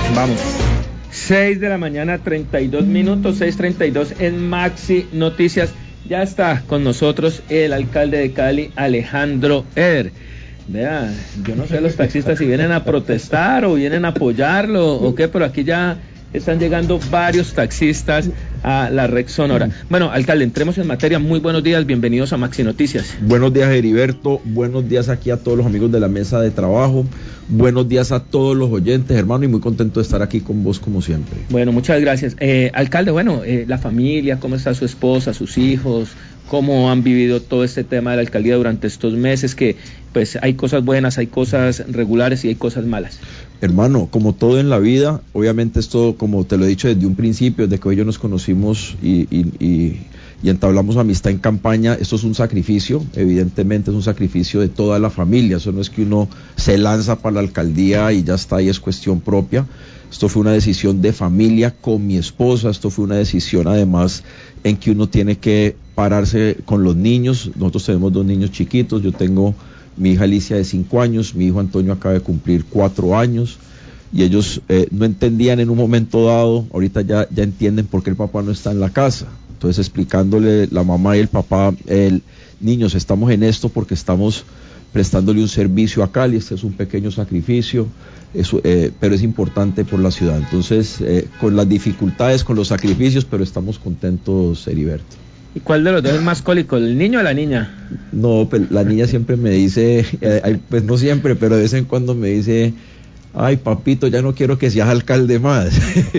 Vamos. 6 de la mañana, 32 minutos, 6:32 en Maxi Noticias. Ya está con nosotros el alcalde de Cali, Alejandro Eder. Vea, yo no sé los taxistas si vienen a protestar o vienen a apoyarlo o qué, pero aquí ya están llegando varios taxistas a la red Sonora. Bueno, alcalde, entremos en materia. Muy buenos días, bienvenidos a Maxi Noticias. Buenos días, Heriberto. Buenos días aquí a todos los amigos de la mesa de trabajo. Buenos días a todos los oyentes, hermano, y muy contento de estar aquí con vos como siempre. Bueno, muchas gracias. Alcalde, bueno, la familia, ¿cómo está su esposa, sus hijos? ¿Cómo han vivido todo este tema de la alcaldía durante estos meses? Que pues hay cosas buenas, hay cosas regulares y hay cosas malas. Hermano, como todo en la vida, obviamente esto, como te lo he dicho desde un principio, desde que hoy nos conocimos y entablamos amistad en campaña, esto es un sacrificio, evidentemente es un sacrificio de toda la familia. Eso no es que uno se lanza para la alcaldía y ya está, ahí es cuestión propia. Esto fue una decisión de familia con mi esposa, esto fue una decisión además en que uno tiene que pararse con los niños. Nosotros tenemos 2 niños chiquitos, yo tengo mi hija Alicia de 5 años, mi hijo Antonio acaba de cumplir 4 años, y ellos no entendían en un momento dado, ahorita ya entienden por qué el papá no está en la casa. Entonces explicándole la mamá y el papá, niños, estamos en esto porque estamos prestándole un servicio a Cali, este es un pequeño sacrificio, pero es importante por la ciudad. Entonces, con las dificultades, con los sacrificios, pero estamos contentos, Heriberto. ¿Y cuál de los dos es más cólico, el niño o la niña? No, pues la niña siempre me dice, pues no siempre, pero de vez en cuando me dice: ay, papito, ya no quiero que seas alcalde más.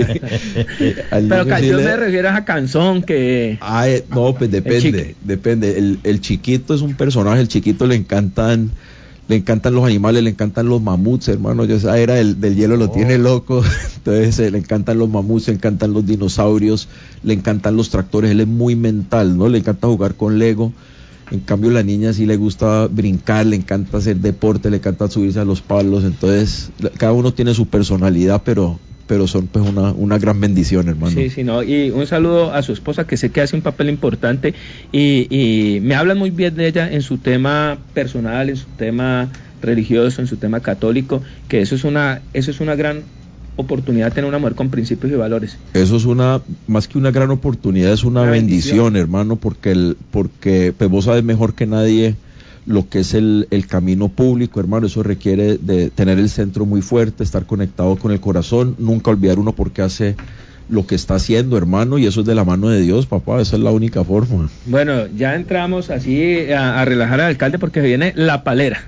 Pero canción se refiere a canción que... Ay, no, pues depende. El chiquito es un personaje, el chiquito le encantan los animales, le encantan los mamuts, hermano. Esa era del hielo lo tiene loco. Entonces le encantan los mamuts, le encantan los dinosaurios, le encantan los tractores. Él es muy mental, ¿no? Le encanta jugar con Lego. En cambio la niña sí le gusta brincar, le encanta hacer deporte, le encanta subirse a los palos. Entonces cada uno tiene su personalidad, pero son pues una gran bendición, hermano. Sí, no, y un saludo a su esposa, que sé que hace un papel importante y me hablan muy bien de ella en su tema personal, en su tema religioso, en su tema católico, que eso es una gran oportunidad, tener una mujer con principios y valores. Eso es más que una gran oportunidad, es una bendición, hermano, porque pues vos sabes mejor que nadie lo que es el camino público, hermano. Eso requiere de tener el centro muy fuerte, estar conectado con el corazón, nunca olvidar uno por qué hace lo que está haciendo, hermano, y eso es de la mano de Dios, papá. Esa es la única forma. Bueno, ya entramos así a relajar al alcalde porque viene la palera.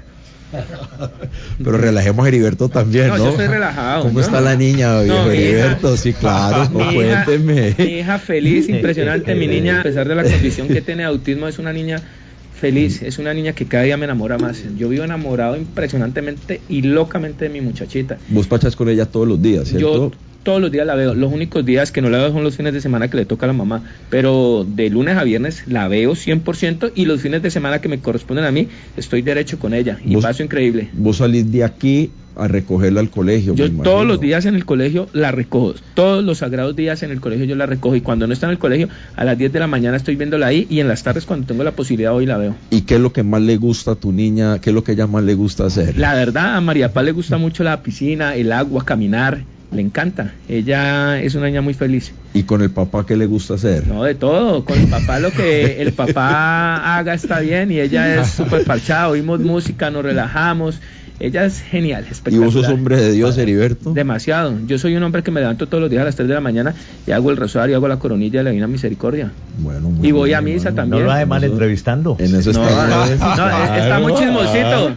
Pero relajemos a Heriberto también, ¿no? Yo estoy relajado. ¿Cómo está la niña, viejo Heriberto? Sí, claro, cuénteme. Mi hija feliz, impresionante. Mi niña, a pesar de la condición que tiene de autismo, es una niña feliz, es una niña que cada día me enamora más. Yo vivo enamorado impresionantemente y locamente de mi muchachita. Vos pachas con ella todos los días, ¿cierto? Yo todos los días la veo. Los únicos días que no la veo son los fines de semana que le toca a la mamá, pero de lunes a viernes la veo 100%, y los fines de semana que me corresponden a mí estoy derecho con ella y paso increíble. Vos salís de aquí a recogerla al colegio. Yo todos los días en el colegio la recojo, todos los sagrados días en el colegio yo la recojo, y cuando no está en el colegio a las 10 de la mañana estoy viéndola ahí, y en las tardes cuando tengo la posibilidad hoy la veo. ¿Y qué es lo que más le gusta a tu niña? ¿Qué es lo que ella más le gusta hacer? La verdad, a María Paz le gusta mucho la piscina, el agua, caminar. Le encanta, ella es una niña muy feliz. ¿Y con el papá qué le gusta hacer? No, de todo, con el papá lo que el papá haga está bien, y ella es súper parchada, oímos música, nos relajamos. Ella es genial, espectacular. ¿Y vos sos hombre de Dios, Heriberto? Demasiado. Yo soy un hombre que me levanto todos los días a las 3 de la mañana y hago el rosario, hago la coronilla de la Divina Misericordia. Bueno, y voy bien, a misa, hermano, también. No lo hace mal entrevistando. En eso está. Está muy chismosito.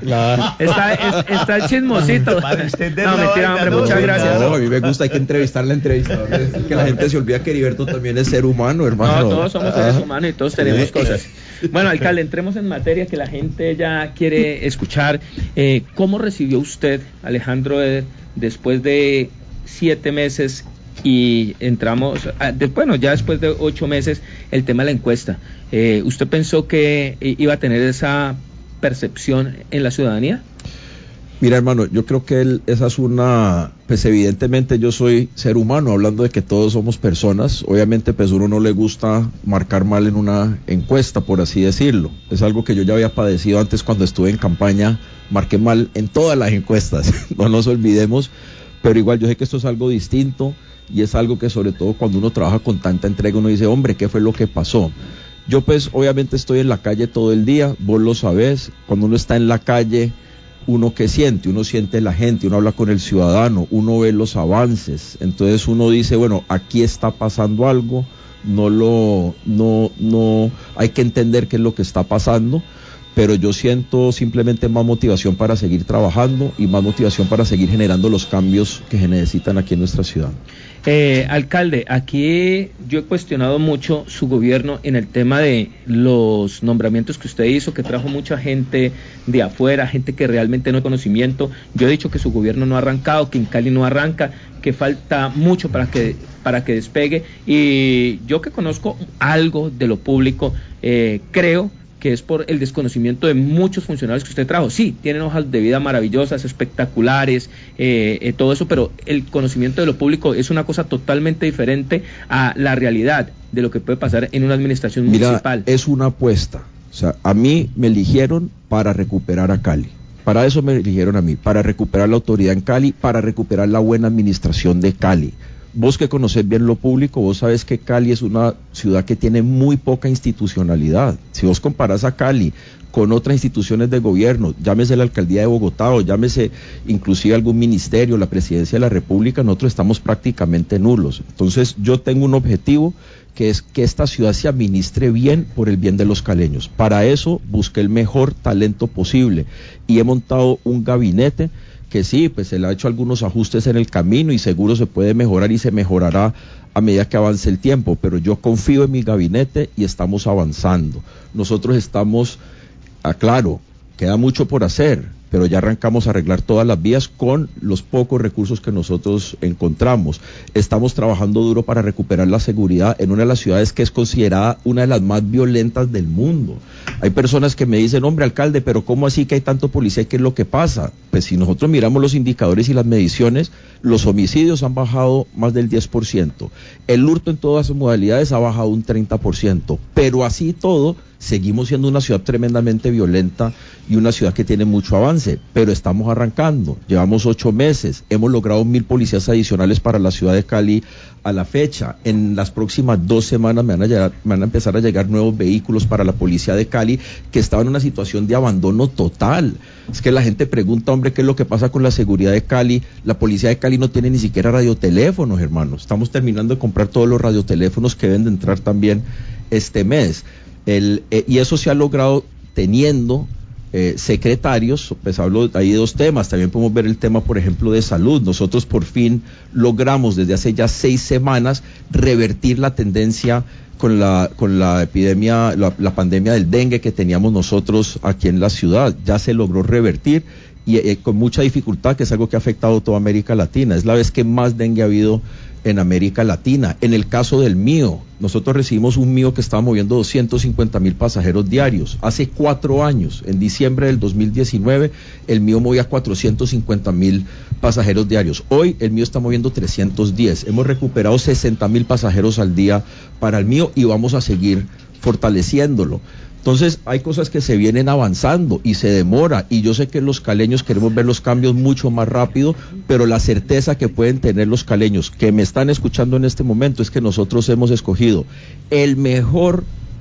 Está chismosito. No, mentira, hombre, muchas gracias. No, a mí me gusta, hay que entrevistar al entrevistador. Que la gente se olvida que Heriberto también es ser humano, hermano. No, todos somos seres humanos y todos tenemos cosas. Bueno, alcalde, entremos en materia que la gente ya quiere escuchar. ¿Cómo recibió usted, Alejandro, después de 7 meses y entramos, ya después de 8 meses, el tema de la encuesta? ¿Usted pensó que iba a tener esa percepción en la ciudadanía? Mira, hermano, yo creo que esa es pues evidentemente yo soy ser humano, hablando de que todos somos personas. Obviamente pues uno no le gusta marcar mal en una encuesta, por así decirlo. Es algo que yo ya había padecido antes cuando estuve en campaña, marqué mal en todas las encuestas, no nos olvidemos. pero igual yo sé que esto es algo distinto y es algo que sobre todo cuando uno trabaja con tanta entrega uno dice, hombre, ¿qué fue lo que pasó? Yo pues obviamente estoy en la calle todo el día, vos lo sabés, cuando uno está en la calle, uno que siente, uno siente la gente, uno habla con el ciudadano, uno ve los avances, entonces uno dice, bueno, aquí está pasando algo, no hay que entender qué es lo que está pasando, pero yo siento simplemente más motivación para seguir trabajando y más motivación para seguir generando los cambios que se necesitan aquí en nuestra ciudad. Alcalde, aquí yo he cuestionado mucho su gobierno en el tema de los nombramientos que usted hizo, que trajo mucha gente de afuera, gente que realmente no hay conocimiento. Yo he dicho que su gobierno no ha arrancado, que en Cali no arranca, que falta mucho para que despegue, y yo que conozco algo de lo público, creo que es por el desconocimiento de muchos funcionarios que usted trajo. Sí, tienen hojas de vida maravillosas, espectaculares, todo eso, pero el conocimiento de lo público es una cosa totalmente diferente a la realidad de lo que puede pasar en una administración municipal. Es una apuesta. O sea, a mí me eligieron para recuperar a Cali. Para eso me eligieron a mí, para recuperar la autoridad en Cali, para recuperar la buena administración de Cali. Vos que conocés bien lo público, vos sabés que Cali es una ciudad que tiene muy poca institucionalidad. Si vos comparás a Cali con otras instituciones de gobierno, llámese la Alcaldía de Bogotá o llámese inclusive algún ministerio, la Presidencia de la República, nosotros estamos prácticamente nulos. Entonces yo tengo un objetivo que es que esta ciudad se administre bien por el bien de los caleños. Para eso busqué el mejor talento posible y he montado un gabinete que sí, pues se le ha hecho algunos ajustes en el camino y seguro se puede mejorar y se mejorará a medida que avance el tiempo, pero yo confío en mi gabinete y estamos avanzando. Nosotros estamos, claro, queda mucho por hacer, pero ya arrancamos a arreglar todas las vías con los pocos recursos que nosotros encontramos. Estamos trabajando duro para recuperar la seguridad en una de las ciudades que es considerada una de las más violentas del mundo. Hay personas que me dicen, hombre, alcalde, pero ¿cómo así que hay tanto policía y qué es lo que pasa? Pues si nosotros miramos los indicadores y las mediciones, los homicidios han bajado más del 10%. El hurto en todas sus modalidades ha bajado un 30%. Pero así todo, seguimos siendo una ciudad tremendamente violenta y una ciudad que tiene mucho avance, pero estamos arrancando, llevamos 8 meses, hemos logrado 1,000 policías adicionales para la ciudad de Cali a la fecha. En las próximas 2 semanas me van a empezar a llegar nuevos vehículos para la policía de Cali, que estaba en una situación de abandono total. Es que la gente pregunta, hombre, ¿qué es lo que pasa con la seguridad de Cali? La policía de Cali no tiene ni siquiera radioteléfonos, hermanos. Estamos terminando de comprar todos los radioteléfonos que deben de entrar también este mes. Y eso se ha logrado teniendo secretarios, pues hablo ahí de 2 temas, también podemos ver el tema, por ejemplo, de salud. Nosotros por fin logramos desde hace ya 6 semanas revertir la tendencia con la epidemia, la pandemia del dengue que teníamos nosotros aquí en la ciudad. Ya se logró revertir y con mucha dificultad, que es algo que ha afectado a toda América Latina. Es la vez que más dengue ha habido en América Latina. En el caso del mío, nosotros recibimos un mío que estaba moviendo 250,000 pasajeros diarios. Hace 4 años, en diciembre del 2019, el mío movía 450,000 pasajeros diarios. Hoy el mío está moviendo 310. Hemos recuperado 60,000 pasajeros al día para el mío y vamos a seguir fortaleciéndolo. Entonces hay cosas que se vienen avanzando y se demora, y yo sé que los caleños queremos ver los cambios mucho más rápido, pero la certeza que pueden tener los caleños que me están escuchando en este momento es que nosotros hemos escogido el mejor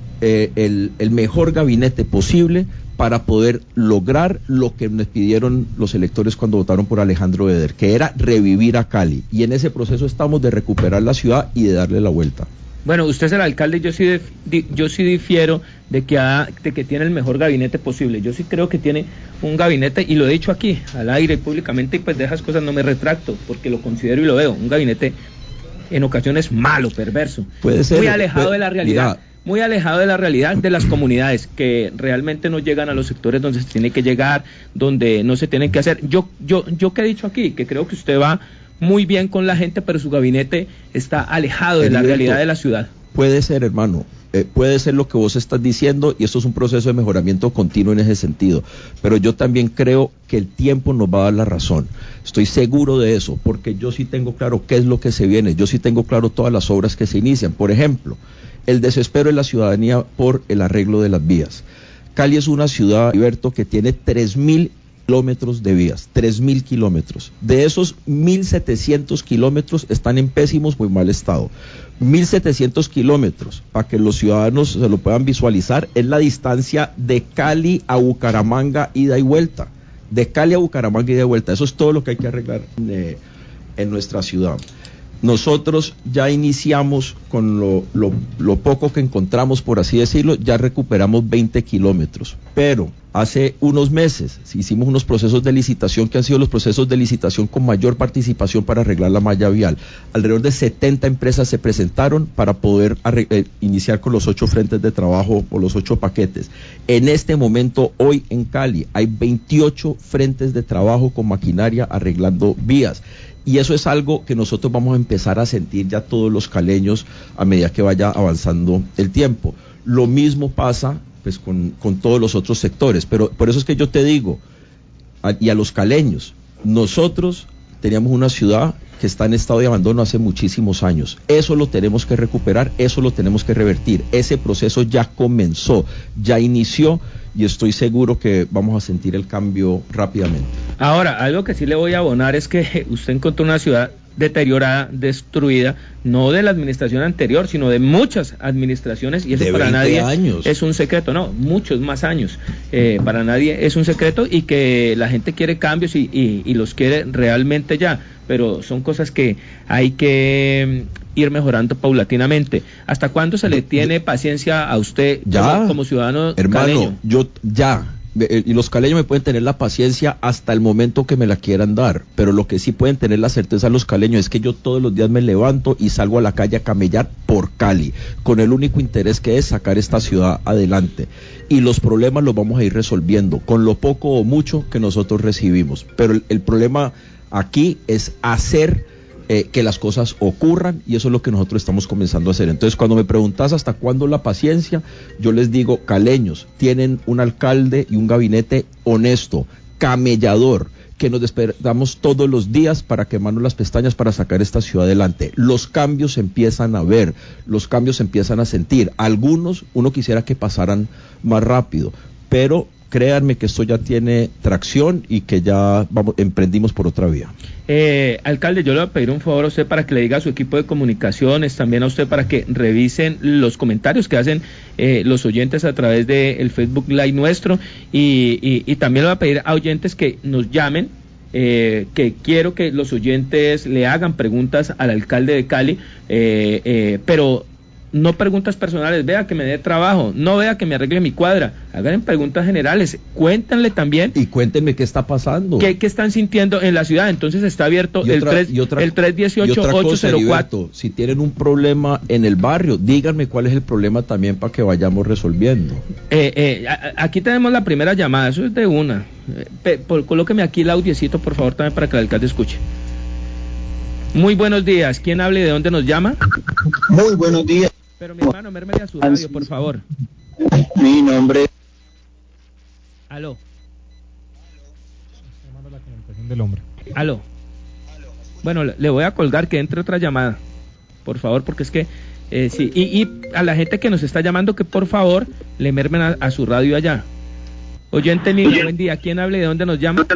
gabinete posible para poder lograr lo que nos pidieron los electores cuando votaron por Alejandro Eder, que era revivir a Cali, y en ese proceso estamos de recuperar la ciudad y de darle la vuelta. Bueno, usted es el alcalde, yo sí difiero de que tiene el mejor gabinete posible. Yo sí creo que tiene un gabinete, y lo he dicho aquí, al aire y públicamente, y pues de esas cosas no me retracto, porque lo considero y lo veo, un gabinete en ocasiones malo, perverso, puede ser, muy alejado de la realidad. Muy alejado de la realidad de las comunidades, que realmente no llegan a los sectores donde se tiene que llegar, donde no se tienen que hacer. Yo que he dicho aquí, que creo que usted va muy bien con la gente, pero su gabinete está alejado de la realidad de la ciudad. Puede ser, hermano, puede ser lo que vos estás diciendo, y esto es un proceso de mejoramiento continuo en ese sentido, pero yo también creo que el tiempo nos va a dar la razón. Estoy seguro de eso, porque yo sí tengo claro qué es lo que se viene, yo sí tengo claro todas las obras que se inician. Por ejemplo, el desespero de la ciudadanía por el arreglo de las vías. Cali es una ciudad, Alberto, que tiene 3,000 kilómetros de vías, 3.000 kilómetros. De esos 1.700 kilómetros están en pésimo, muy mal estado. 1.700 kilómetros, para que los ciudadanos se lo puedan visualizar, es la distancia de Cali a Bucaramanga, ida y vuelta. De Cali a Bucaramanga, ida y vuelta. Eso es todo lo que hay que arreglar en nuestra ciudad. Nosotros ya iniciamos con lo poco que encontramos, por así decirlo, ya recuperamos 20 kilómetros, pero hace unos meses hicimos unos procesos de licitación que han sido los procesos de licitación con mayor participación para arreglar la malla vial. Alrededor de 70 empresas se presentaron para poder iniciar con los 8 frentes de trabajo o los 8 paquetes. En este momento, hoy en Cali, hay 28 frentes de trabajo con maquinaria arreglando vías. Y eso es algo que nosotros vamos a empezar a sentir ya todos los caleños a medida que vaya avanzando el tiempo. Lo mismo pasa pues con todos los otros sectores, pero por eso es que yo te digo, y a los caleños, nosotros teníamos una ciudad que está en estado de abandono hace muchísimos años. Eso lo tenemos que recuperar, eso lo tenemos que revertir. Ese proceso ya comenzó, ya inició, y estoy seguro que vamos a sentir el cambio rápidamente. Ahora, algo que sí le voy a abonar es que usted encontró una ciudad deteriorada, destruida, no de la administración anterior, sino de muchas administraciones, y eso para nadie es un secreto, no, muchos más años, para nadie es un secreto, y que la gente quiere cambios y los quiere realmente ya, pero son cosas que hay que ir mejorando paulatinamente. ¿Hasta cuándo se le tiene paciencia a usted como ciudadano hermano, caleño? Y los caleños me pueden tener la paciencia hasta el momento que me la quieran dar, pero lo que sí pueden tener la certeza los caleños es que yo todos los días me levanto y salgo a la calle a camellar por Cali, con el único interés que es sacar esta ciudad adelante, y los problemas los vamos a ir resolviendo con lo poco o mucho que nosotros recibimos, pero el problema aquí es hacer que las cosas ocurran, y eso es lo que nosotros estamos comenzando a hacer. Entonces, cuando me preguntas hasta cuándo la paciencia, yo les digo, caleños, tienen un alcalde y un gabinete honesto, camellador, que nos despertamos todos los días para quemarnos las pestañas para sacar esta ciudad adelante. Los cambios se empiezan a ver, los cambios se empiezan a sentir. Algunos uno quisiera que pasaran más rápido, pero créanme que esto ya tiene tracción y que ya emprendimos por otra vía. Alcalde, yo le voy a pedir un favor a usted para que le diga a su equipo de comunicaciones, también a usted, para que revisen los comentarios que hacen los oyentes a través del Facebook Live nuestro, y también le voy a pedir a oyentes que nos llamen, que quiero que los oyentes le hagan preguntas al alcalde de Cali, pero no preguntas personales, vea que me dé trabajo, no vea que me arregle mi cuadra, hagan preguntas generales, cuéntenle también. Y cuéntenme qué está pasando. ¿Qué están sintiendo en la ciudad? Entonces está abierto el 318-804. Si tienen un problema en el barrio, díganme cuál es el problema también para que vayamos resolviendo. Aquí tenemos la primera llamada, eso es de una. Colóqueme aquí el audiecito, por favor, también para que el alcalde escuche. Muy buenos días, ¿quién habla y de dónde nos llama? Muy buenos días. Pero mi hermano, mérmele a su radio, por favor. Mi nombre. Aló. La comunicación del hombre. Aló. Bueno, le voy a colgar, que entre otra llamada, por favor, porque es que sí, y a la gente que nos está llamando, que por favor le mermen a su radio allá. Oyente niño, buen día, ¿quién habla y de dónde nos llama?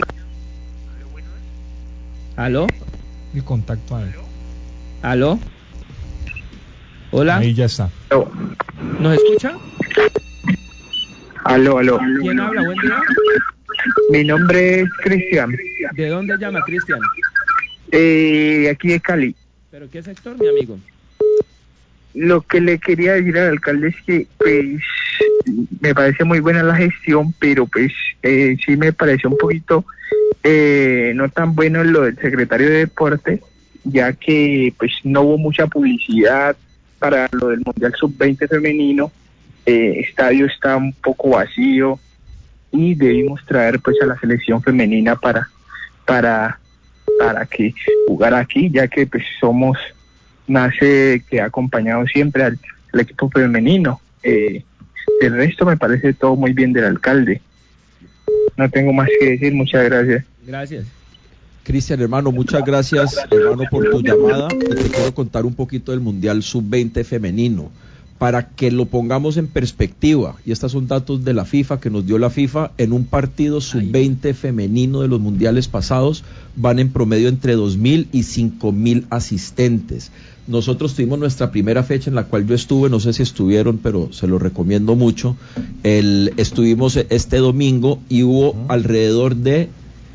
Aló. El contacto ahí. Aló. Hola. Ahí ya está. ¿Nos escucha? Aló. ¿Quién habla? Buen día. Mi nombre es Cristian. ¿De dónde llama, Cristian? Aquí de Cali. ¿Pero qué sector, mi amigo? Lo que le quería decir al alcalde es que, pues, me parece muy buena la gestión, pero pues sí me pareció un poquito no tan bueno lo del secretario de Deporte, ya que pues no hubo mucha publicidad para lo del Mundial Sub-20 femenino. Estadio está un poco vacío y debimos traer pues a la selección femenina para que jugara aquí, ya que pues nace que ha acompañado siempre al equipo femenino. El resto me parece todo muy bien del alcalde. No tengo más que decir, muchas gracias. Gracias. Cristian, hermano, muchas gracias, hermano, por tu llamada, y te quiero contar un poquito del Mundial Sub-20 femenino. Para que lo pongamos en perspectiva, y estos son datos de la FIFA, que nos dio la FIFA, en un partido sub-20 femenino de los mundiales pasados, van en promedio entre 2.000 y 5.000 asistentes. Nosotros tuvimos nuestra primera fecha en la cual yo estuve, no sé si estuvieron, pero se lo recomiendo mucho. Estuvimos este domingo y hubo alrededor de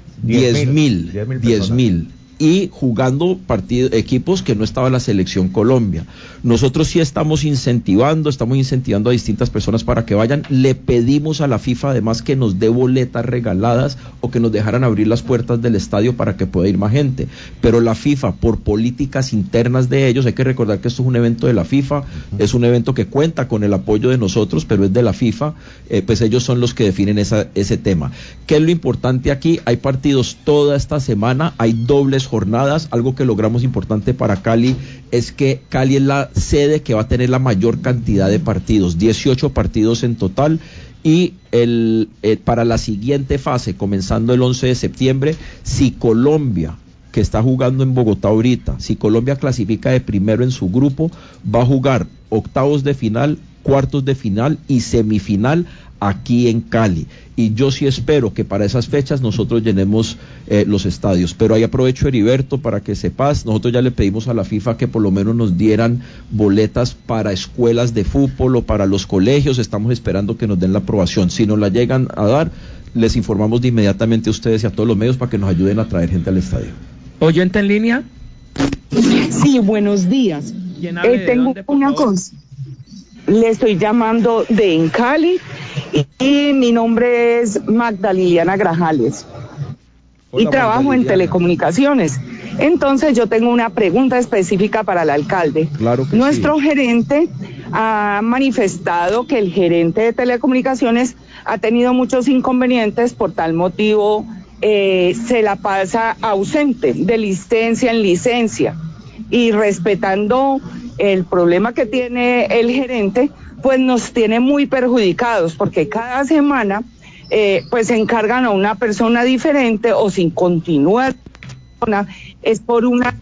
10.000 y jugando equipos que no estaba la selección Colombia. Nosotros sí estamos incentivando a distintas personas para que vayan. Le pedimos a la FIFA además que nos dé boletas regaladas o que nos dejaran abrir las puertas del estadio para que pueda ir más gente, pero la FIFA, por políticas internas de ellos, hay que recordar que esto es un evento de la FIFA, es un evento que cuenta con el apoyo de nosotros, pero es de la FIFA, pues ellos son los que definen ese tema. ¿Qué es lo importante aquí? Hay partidos toda esta semana, hay dobles jornadas. Algo que logramos importante para Cali es que Cali es la sede que va a tener la mayor cantidad de partidos, 18 partidos en total, y para la siguiente fase, comenzando el 11 de septiembre, si Colombia, que está jugando en Bogotá ahorita, si Colombia clasifica de primero en su grupo, va a jugar octavos de final, cuartos de final y semifinal aquí en Cali, y yo sí espero que para esas fechas nosotros llenemos los estadios. Pero ahí aprovecho, Heriberto, para que sepas, nosotros ya le pedimos a la FIFA que por lo menos nos dieran boletas para escuelas de fútbol o para los colegios. Estamos esperando que nos den la aprobación. Si nos la llegan a dar, les informamos de inmediatamente a ustedes y a todos los medios para que nos ayuden a traer gente al estadio. ¿Oyente en línea? Sí, buenos días. Tengo una cosa. Le estoy llamando de Cali y mi nombre es Magda Liliana Grajales. Hola, y trabajo en telecomunicaciones. Entonces yo tengo una pregunta específica para el alcalde. Claro que Nuestro gerente ha manifestado que el gerente de telecomunicaciones ha tenido muchos inconvenientes, por tal motivo se la pasa ausente de licencia en licencia, y respetando el problema que tiene el gerente, pues nos tiene muy perjudicados, porque cada semana pues encargan a una persona diferente, o si continúa es por una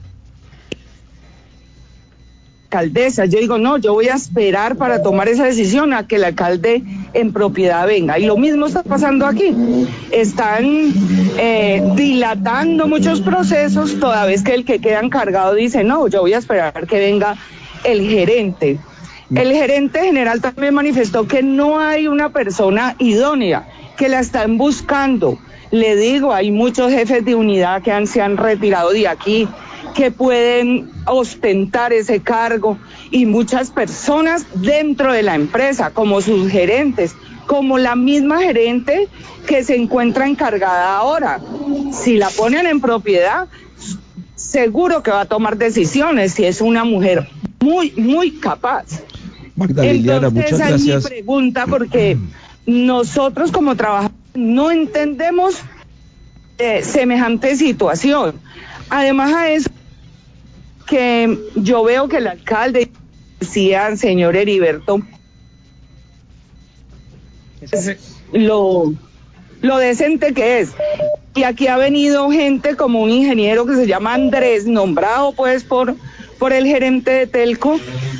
alcaldesa. Yo digo, no, yo voy a esperar para tomar esa decisión a que el alcalde en propiedad venga, y lo mismo está pasando aquí. Están dilatando muchos procesos, toda vez que el que queda encargado dice, no, yo voy a esperar que venga el gerente. El gerente general también manifestó que no hay una persona idónea, que la están buscando. Le digo, hay muchos jefes de unidad que se han retirado de aquí, que pueden ostentar ese cargo, y muchas personas dentro de la empresa, como sus gerentes, como la misma gerente que se encuentra encargada ahora. Si la ponen en propiedad, seguro que va a tomar decisiones, si es una mujer muy, muy capaz. Magda Liliana, entonces, muchas gracias. Esa es mi pregunta, porque nosotros como trabajadores no entendemos semejante situación. Además a eso, que yo veo que el alcalde decía, señor Heriberto, lo decente que es. Y aquí ha venido gente como un ingeniero que se llama Andrés, nombrado pues por el gerente de Telco,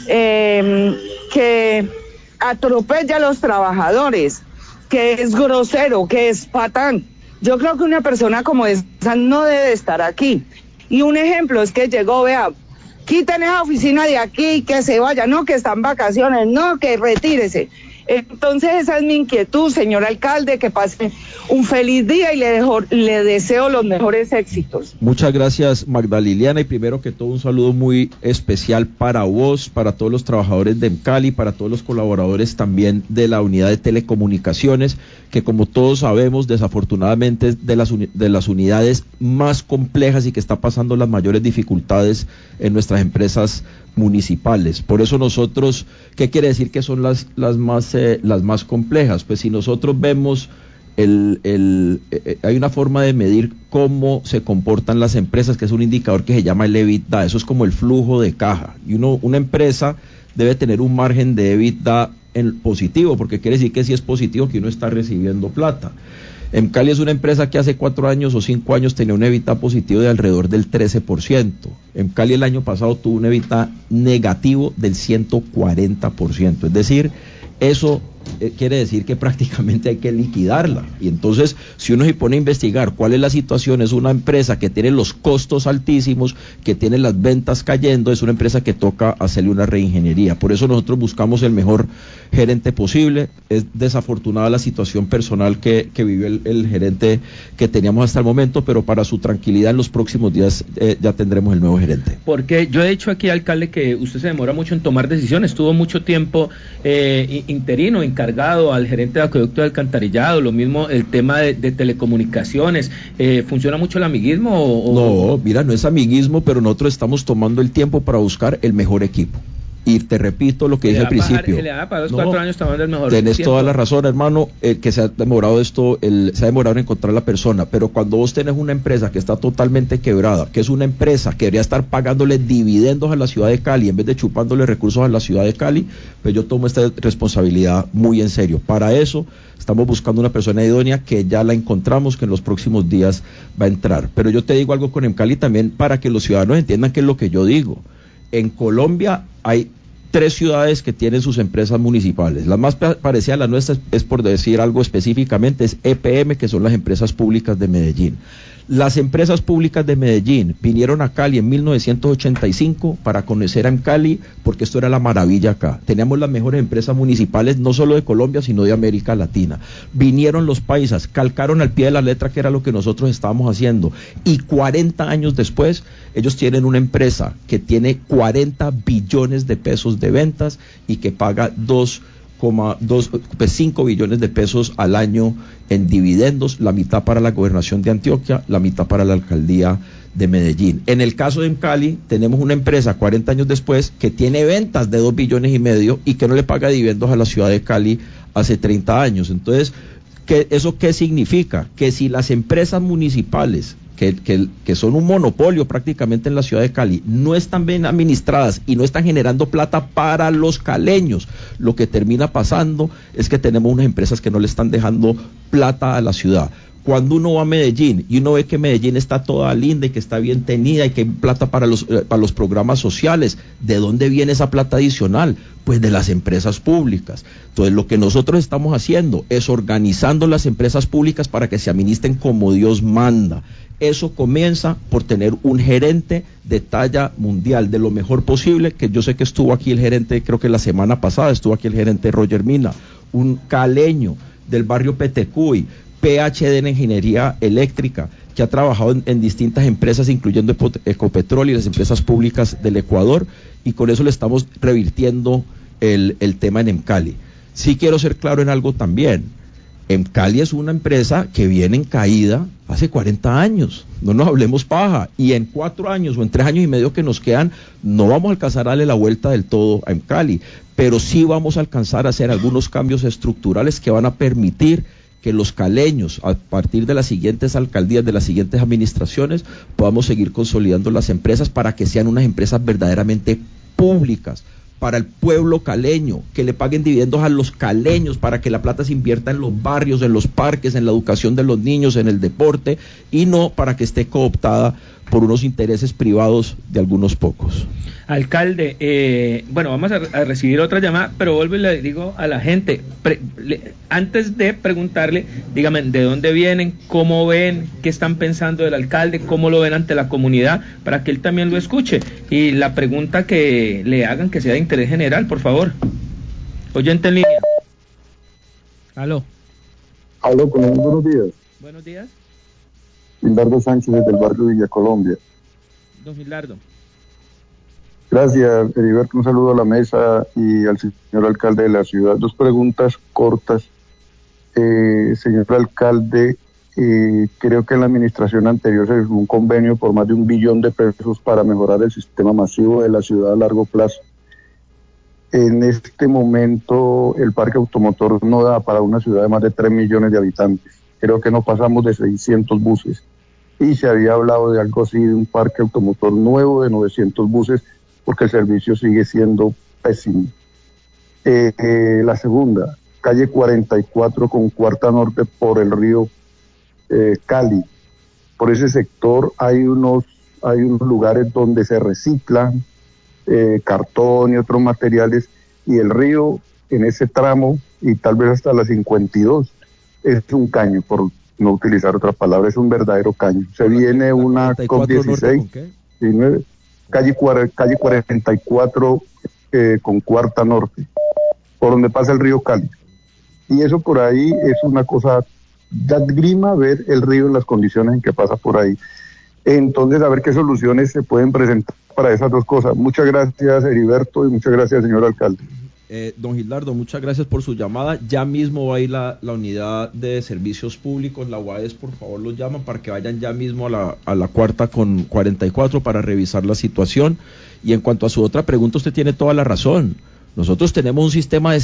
que atropella a los trabajadores, que es grosero, que es patán. Yo creo que una persona como esa no debe estar aquí. Y un ejemplo es que llegó, vea, quiten esa oficina de aquí, que se vaya, no, que están vacaciones, no, que retírese. Entonces esa es mi inquietud, señor alcalde, que pase un feliz día y le deseo los mejores éxitos. Muchas gracias, Magda Liliana, y primero que todo un saludo muy especial para vos, para todos los trabajadores de Cali, para todos los colaboradores también de la unidad de telecomunicaciones, que como todos sabemos, desafortunadamente es de las unidades más complejas y que está pasando las mayores dificultades en nuestras empresas municipales. Por eso nosotros, ¿qué quiere decir que son las más complejas? Pues si nosotros vemos hay una forma de medir cómo se comportan las empresas, que es un indicador que se llama el EBITDA. Eso es como el flujo de caja, y una empresa debe tener un margen de EBITDA en positivo, porque quiere decir que si es positivo, que uno está recibiendo plata. Emcali es una empresa que hace 4 años o 5 años tenía un EBITDA positivo de alrededor del 13%. Emcali el año pasado tuvo un EBITDA negativo del 140%. Es decir, eso quiere decir que prácticamente hay que liquidarla. Y entonces, si uno se pone a investigar cuál es la situación, es una empresa que tiene los costos altísimos, que tiene las ventas cayendo, es una empresa que toca hacerle una reingeniería. Por eso nosotros buscamos el mejor gerente posible. Es desafortunada la situación personal que vivió el gerente que teníamos hasta el momento, pero para su tranquilidad en los próximos días ya tendremos el nuevo gerente. Porque yo he dicho aquí, alcalde, que usted se demora mucho en tomar decisiones, tuvo mucho tiempo interino, encargado al gerente de acueducto de alcantarillado, lo mismo el tema de telecomunicaciones. ¿Funciona mucho el amiguismo? No, mira, no es amiguismo, pero nosotros estamos tomando el tiempo para buscar el mejor equipo. Y te repito lo que dije al principio. Se le da para 4 años tomando el mejor tenés tiempo. toda la razón, hermano, que se ha demorado se ha demorado en encontrar la persona, pero cuando vos tenés una empresa que está totalmente quebrada, que es una empresa que debería estar pagándole dividendos a la ciudad de Cali en vez de chupándole recursos a la ciudad de Cali, pues yo tomo esta responsabilidad muy en serio. Para eso estamos buscando una persona idónea que ya la encontramos, que en los próximos días va a entrar. Pero yo te digo algo con Emcali también para que los ciudadanos entiendan qué es lo que yo digo. En Colombia hay 3 ciudades que tienen sus empresas municipales. La más parecida a la nuestra es por decir algo específicamente, es EPM, que son las empresas públicas de Medellín. Las empresas públicas de Medellín vinieron a Cali en 1985 para conocer a Emcali, porque esto era la maravilla acá. Teníamos las mejores empresas municipales, no solo de Colombia, sino de América Latina. Vinieron los paisas, calcaron al pie de la letra que era lo que nosotros estábamos haciendo, y 40 años después, ellos tienen una empresa que tiene 40 billones de pesos de ventas y que paga 5 billones de pesos al año en dividendos, la mitad para la gobernación de Antioquia, la mitad para la alcaldía de Medellín. En el caso de Emcali, tenemos una empresa 40 años después que tiene ventas de 2 billones y medio y que no le paga dividendos a la ciudad de Cali hace 30 años. Entonces, ¿eso qué significa? Que si las empresas municipales que son un monopolio prácticamente en la ciudad de Cali, no están bien administradas y no están generando plata para los caleños, lo que termina pasando es que tenemos unas empresas que no le están dejando plata a la ciudad. Cuando uno va a Medellín y uno ve que Medellín está toda linda y que está bien tenida y que hay plata para los programas sociales, ¿de dónde viene esa plata adicional? Pues de las empresas públicas. Entonces lo que nosotros estamos haciendo es organizando las empresas públicas para que se administren como Dios manda. Eso comienza por tener un gerente de talla mundial, de lo mejor posible, que yo sé que estuvo aquí el gerente, creo que la semana pasada estuvo aquí el gerente Roger Mina, un caleño del barrio Petecuy, PhD en ingeniería eléctrica, que ha trabajado en distintas empresas, incluyendo Ecopetrol y las empresas públicas del Ecuador, y con eso le estamos revirtiendo el tema en Emcali. Sí quiero ser claro en algo también. Emcali es una empresa que viene en caída hace 40 años, no nos hablemos paja, y en 4 años o en 3 años y medio que nos quedan, no vamos a alcanzar a darle la vuelta del todo a Emcali, pero sí vamos a alcanzar a hacer algunos cambios estructurales que van a permitir que los caleños, a partir de las siguientes alcaldías, de las siguientes administraciones, podamos seguir consolidando las empresas para que sean unas empresas verdaderamente públicas, para el pueblo caleño, que le paguen dividendos a los caleños, para que la plata se invierta en los barrios, en los parques, en la educación de los niños, en el deporte, y no para que esté cooptada por unos intereses privados de algunos pocos. Alcalde, bueno, vamos a recibir otra llamada, pero vuelvo y le digo a la gente, antes de preguntarle, dígame, ¿de dónde vienen? ¿Cómo ven? ¿Qué están pensando del alcalde? ¿Cómo lo ven ante la comunidad? Para que él también lo escuche. Y la pregunta que le hagan, que sea de interés general, por favor. Oyente en línea. Aló, con él, buenos días. buenos días. Gildardo Sánchez desde el barrio Villa Colombia. Don Gildardo. Gracias, Heriberto. Un saludo a la mesa y al señor alcalde de la ciudad. 2 preguntas cortas. Señor alcalde, creo que en la administración anterior se firmó un convenio por más de 1 billón de pesos para mejorar el sistema masivo de la ciudad a largo plazo. En este momento el parque automotor no da para una ciudad de más de 3 millones de habitantes. Creo que no pasamos de 600 buses. Y se había hablado de algo así, de un parque automotor nuevo de 900 buses, porque el servicio sigue siendo pésimo. La segunda, calle 44 con Cuarta Norte por el río Cali. Por ese sector hay unos lugares donde se reciclan cartón y otros materiales, y el río en ese tramo, y tal vez hasta la 52, es un caño, por no utilizar otra palabra, es un verdadero caño. Se viene una COP16, calle 44 con Cuarta Norte, por donde pasa el río Cali. Y eso por ahí es una cosa, da grima ver el río en las condiciones en que pasa por ahí. Entonces, a ver qué soluciones se pueden presentar para esas dos cosas. Muchas gracias, Heriberto, y muchas gracias, señor alcalde. Don Gildardo, muchas gracias por su llamada. Ya mismo va a ir la unidad de servicios públicos, la UAES, por favor los llaman para que vayan ya mismo a la cuarta con 44 para revisar la situación. Y en cuanto a su otra pregunta, usted tiene toda la razón. Nosotros tenemos un sistema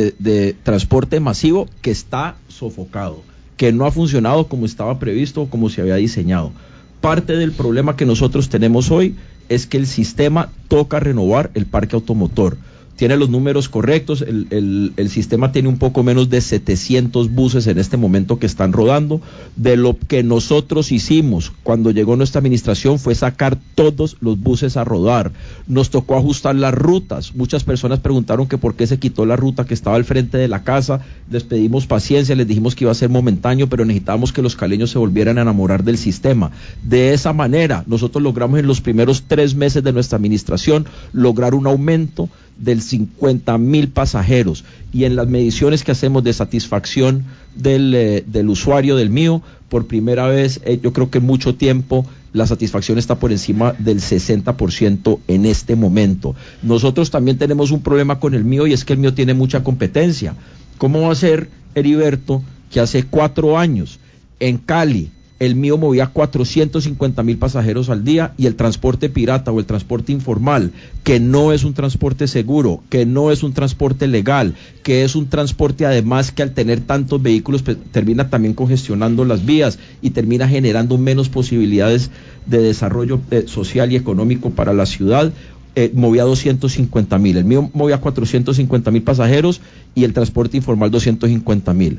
de transporte masivo que está sofocado, que no ha funcionado como estaba previsto o como se había diseñado. Parte del problema que nosotros tenemos hoy es que el sistema toca renovar el parque automotor. Tiene los números correctos, el sistema tiene un poco menos de 700 buses en este momento que están rodando. De lo que nosotros hicimos cuando llegó nuestra administración fue sacar todos los buses a rodar. Nos tocó ajustar las rutas. Muchas personas preguntaron que por qué se quitó la ruta que estaba al frente de la casa. Les pedimos paciencia, les dijimos que iba a ser momentáneo, pero necesitábamos que los caleños se volvieran a enamorar del sistema. De esa manera, nosotros logramos en los primeros 3 meses de nuestra administración lograr un aumento del 50,000 pasajeros, y en las mediciones que hacemos de satisfacción del usuario del mío, por primera vez, yo creo que en mucho tiempo, la satisfacción está por encima del 60% en este momento. Nosotros también tenemos un problema con el mío, y es que el mío tiene mucha competencia. ¿Cómo va a ser, Heriberto, que hace 4 años en Cali el mío movía 450,000 pasajeros al día, y el transporte pirata o el transporte informal, que no es un transporte seguro, que no es un transporte legal, que es un transporte además que al tener tantos vehículos termina también congestionando las vías y termina generando menos posibilidades de desarrollo social y económico para la ciudad, movía 250,000, el mío movía 450,000 pasajeros y el transporte informal 250,000.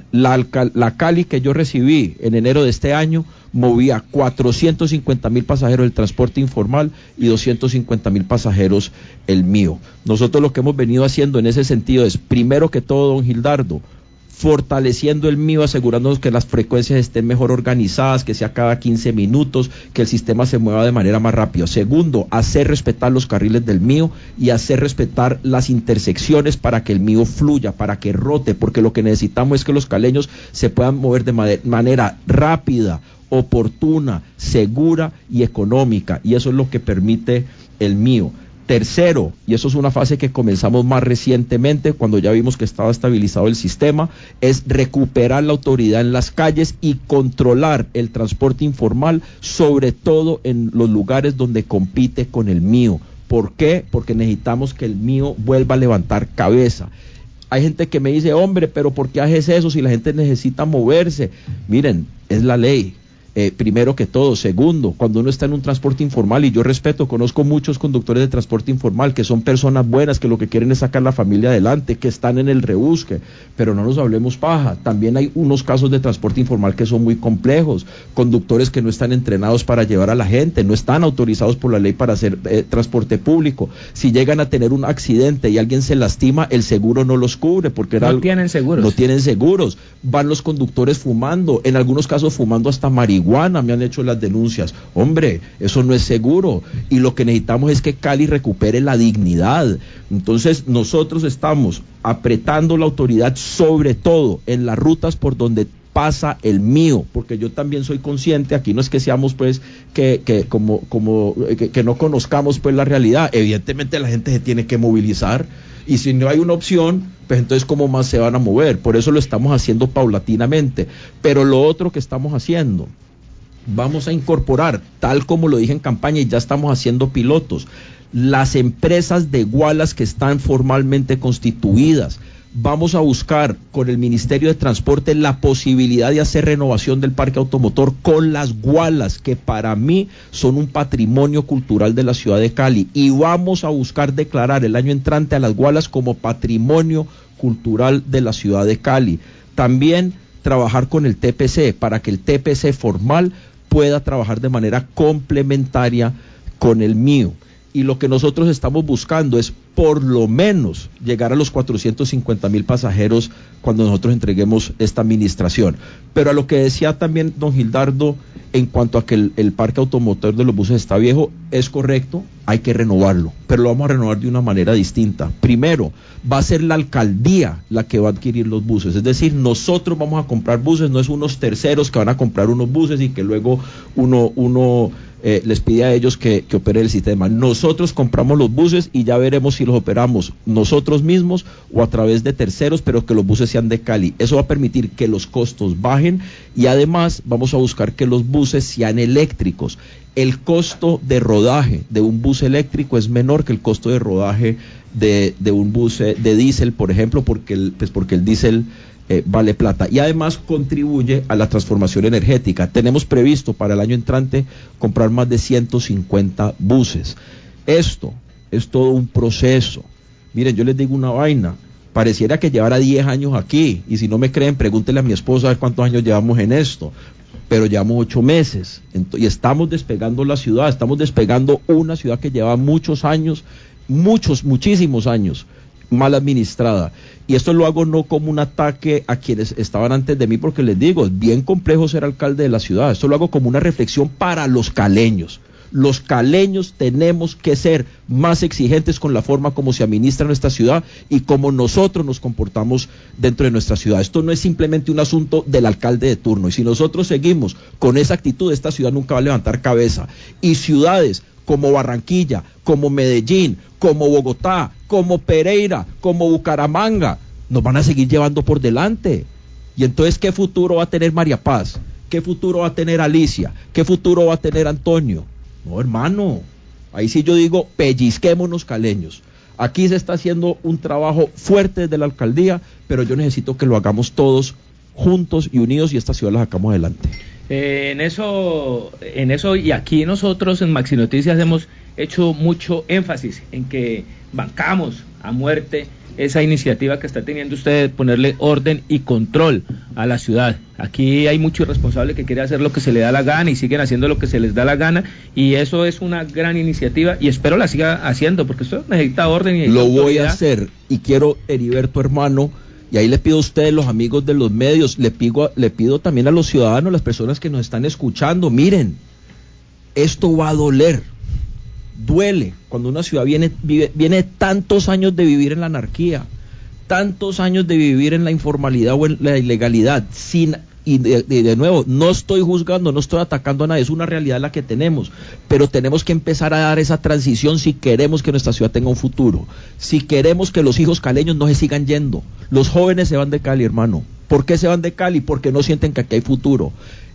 La Cali que yo recibí en enero de este año movía 450,000 pasajeros el transporte informal y 250,000 pasajeros el mío. Nosotros lo que hemos venido haciendo en ese sentido es, primero que todo, don Gildardo, fortaleciendo el mío, asegurándonos que las frecuencias estén mejor organizadas, que sea cada 15 minutos, que el sistema se mueva de manera más rápida. Segundo, hacer respetar los carriles del mío y hacer respetar las intersecciones para que el mío fluya, para que rote, porque lo que necesitamos es que los caleños se puedan mover de manera rápida, oportuna, segura y económica, y eso es lo que permite el mío. Tercero, y eso es una fase que comenzamos más recientemente, cuando ya vimos que estaba estabilizado el sistema, es recuperar la autoridad en las calles y controlar el transporte informal, sobre todo en los lugares donde compite con el mío. ¿Por qué? Porque necesitamos que el mío vuelva a levantar cabeza. Hay gente que me dice, hombre, pero ¿por qué haces eso si la gente necesita moverse? Miren, es la ley. Primero que todo. Segundo, cuando uno está en un transporte informal, y yo conozco muchos conductores de transporte informal que son personas buenas, que lo que quieren es sacar la familia adelante, que están en el rebusque, pero no nos hablemos paja. También hay unos casos de transporte informal que son muy complejos, conductores que no están entrenados para llevar a la gente, no están autorizados por la ley para hacer transporte público. Si llegan a tener un accidente y alguien se lastima, el seguro no los cubre, porque no tienen seguros. Van los conductores fumando, en algunos casos fumando hasta marihuana, me han hecho las denuncias. Hombre, eso no es seguro, y lo que necesitamos es que Cali recupere la dignidad. Entonces nosotros estamos apretando la autoridad, sobre todo en las rutas por donde pasa el mío, porque yo también soy consciente, aquí no es que seamos pues que no conozcamos pues la realidad. Evidentemente la gente se tiene que movilizar, y si no hay una opción, pues entonces ¿cómo más se van a mover? Por eso lo estamos haciendo paulatinamente. Pero lo otro que estamos haciendo, vamos a incorporar, tal como lo dije en campaña y ya estamos haciendo pilotos, las empresas de gualas que están formalmente constituidas. Vamos a buscar con el Ministerio de Transporte la posibilidad de hacer renovación del parque automotor con las gualas, que para mí son un patrimonio cultural de la ciudad de Cali, y vamos a buscar declarar el año entrante a las gualas como patrimonio cultural de la ciudad de Cali. También trabajar con el TPC para que el TPC formal pueda trabajar de manera complementaria con el mío. Y lo que nosotros estamos buscando es por lo menos llegar a los 450,000 pasajeros cuando nosotros entreguemos esta administración. Pero a lo que decía también don Gildardo en cuanto a que el parque automotor de los buses está viejo, es correcto, hay que renovarlo, pero lo vamos a renovar de una manera distinta. Primero, va a ser la alcaldía la que va a adquirir los buses, es decir, nosotros vamos a comprar buses, no es unos terceros que van a comprar unos buses y que luego uno les pide a ellos que opere el sistema. Nosotros compramos los buses y ya veremos si los operamos nosotros mismos o a través de terceros, pero que los buses sean de Cali. Eso va a permitir que los costos bajen y además vamos a buscar que los buses sean eléctricos. El costo de rodaje de un bus eléctrico es menor que el costo de rodaje de un bus de diésel, por ejemplo, porque el diésel vale plata y además contribuye a la transformación energética. Tenemos previsto para el año entrante comprar más de 150 buses. Esto es todo un proceso. Miren, yo les digo una vaina, pareciera que llevara 10 años aquí, y si no me creen, pregúntenle a mi esposa a ver cuántos años llevamos en esto, pero llevamos 8 meses, y estamos despegando la ciudad, estamos despegando una ciudad que lleva muchos años, muchísimos años, mal administrada, y esto lo hago no como un ataque a quienes estaban antes de mí, porque les digo, es bien complejo ser alcalde de la ciudad, esto lo hago como una reflexión para los caleños. Los caleños tenemos que ser más exigentes con la forma como se administra nuestra ciudad y como nosotros nos comportamos dentro de nuestra ciudad. Esto no es simplemente un asunto del alcalde de turno, y si nosotros seguimos con esa actitud, esta ciudad nunca va a levantar cabeza. Y ciudades como Barranquilla, como Medellín, como Bogotá, como Pereira, como Bucaramanga, nos van a seguir llevando por delante. Y entonces, ¿qué futuro va a tener María Paz? ¿Qué futuro va a tener Alicia? ¿Qué futuro va a tener Antonio? No, hermano, ahí sí yo digo, pellizquémonos caleños. Aquí se está haciendo un trabajo fuerte desde la alcaldía, pero yo necesito que lo hagamos todos juntos y unidos y esta ciudad la sacamos adelante. En eso y aquí nosotros en Maxi Noticias hemos hecho mucho énfasis en que bancamos a muerte esa iniciativa que está teniendo usted de ponerle orden y control a la ciudad. Aquí hay mucho irresponsable que quiere hacer lo que se le da la gana y siguen haciendo lo que se les da la gana, y eso es una gran iniciativa y espero la siga haciendo porque usted necesita orden y necesita lo autoridad. Voy a hacer, y quiero, Heriberto hermano, y ahí le pido a ustedes, los amigos de los medios, le pido también a los ciudadanos, las personas que nos están escuchando, miren, esto va a doler. Duele cuando una ciudad viene tantos años de vivir en la anarquía, tantos años de vivir en la informalidad o en la ilegalidad, y de nuevo, no estoy juzgando, no estoy atacando a nadie, es una realidad la que tenemos, pero tenemos que empezar a dar esa transición si queremos que nuestra ciudad tenga un futuro, si queremos que los hijos caleños no se sigan yendo. Los jóvenes se van de Cali, hermano. ¿Por qué se van de Cali? Porque no sienten que aquí hay futuro.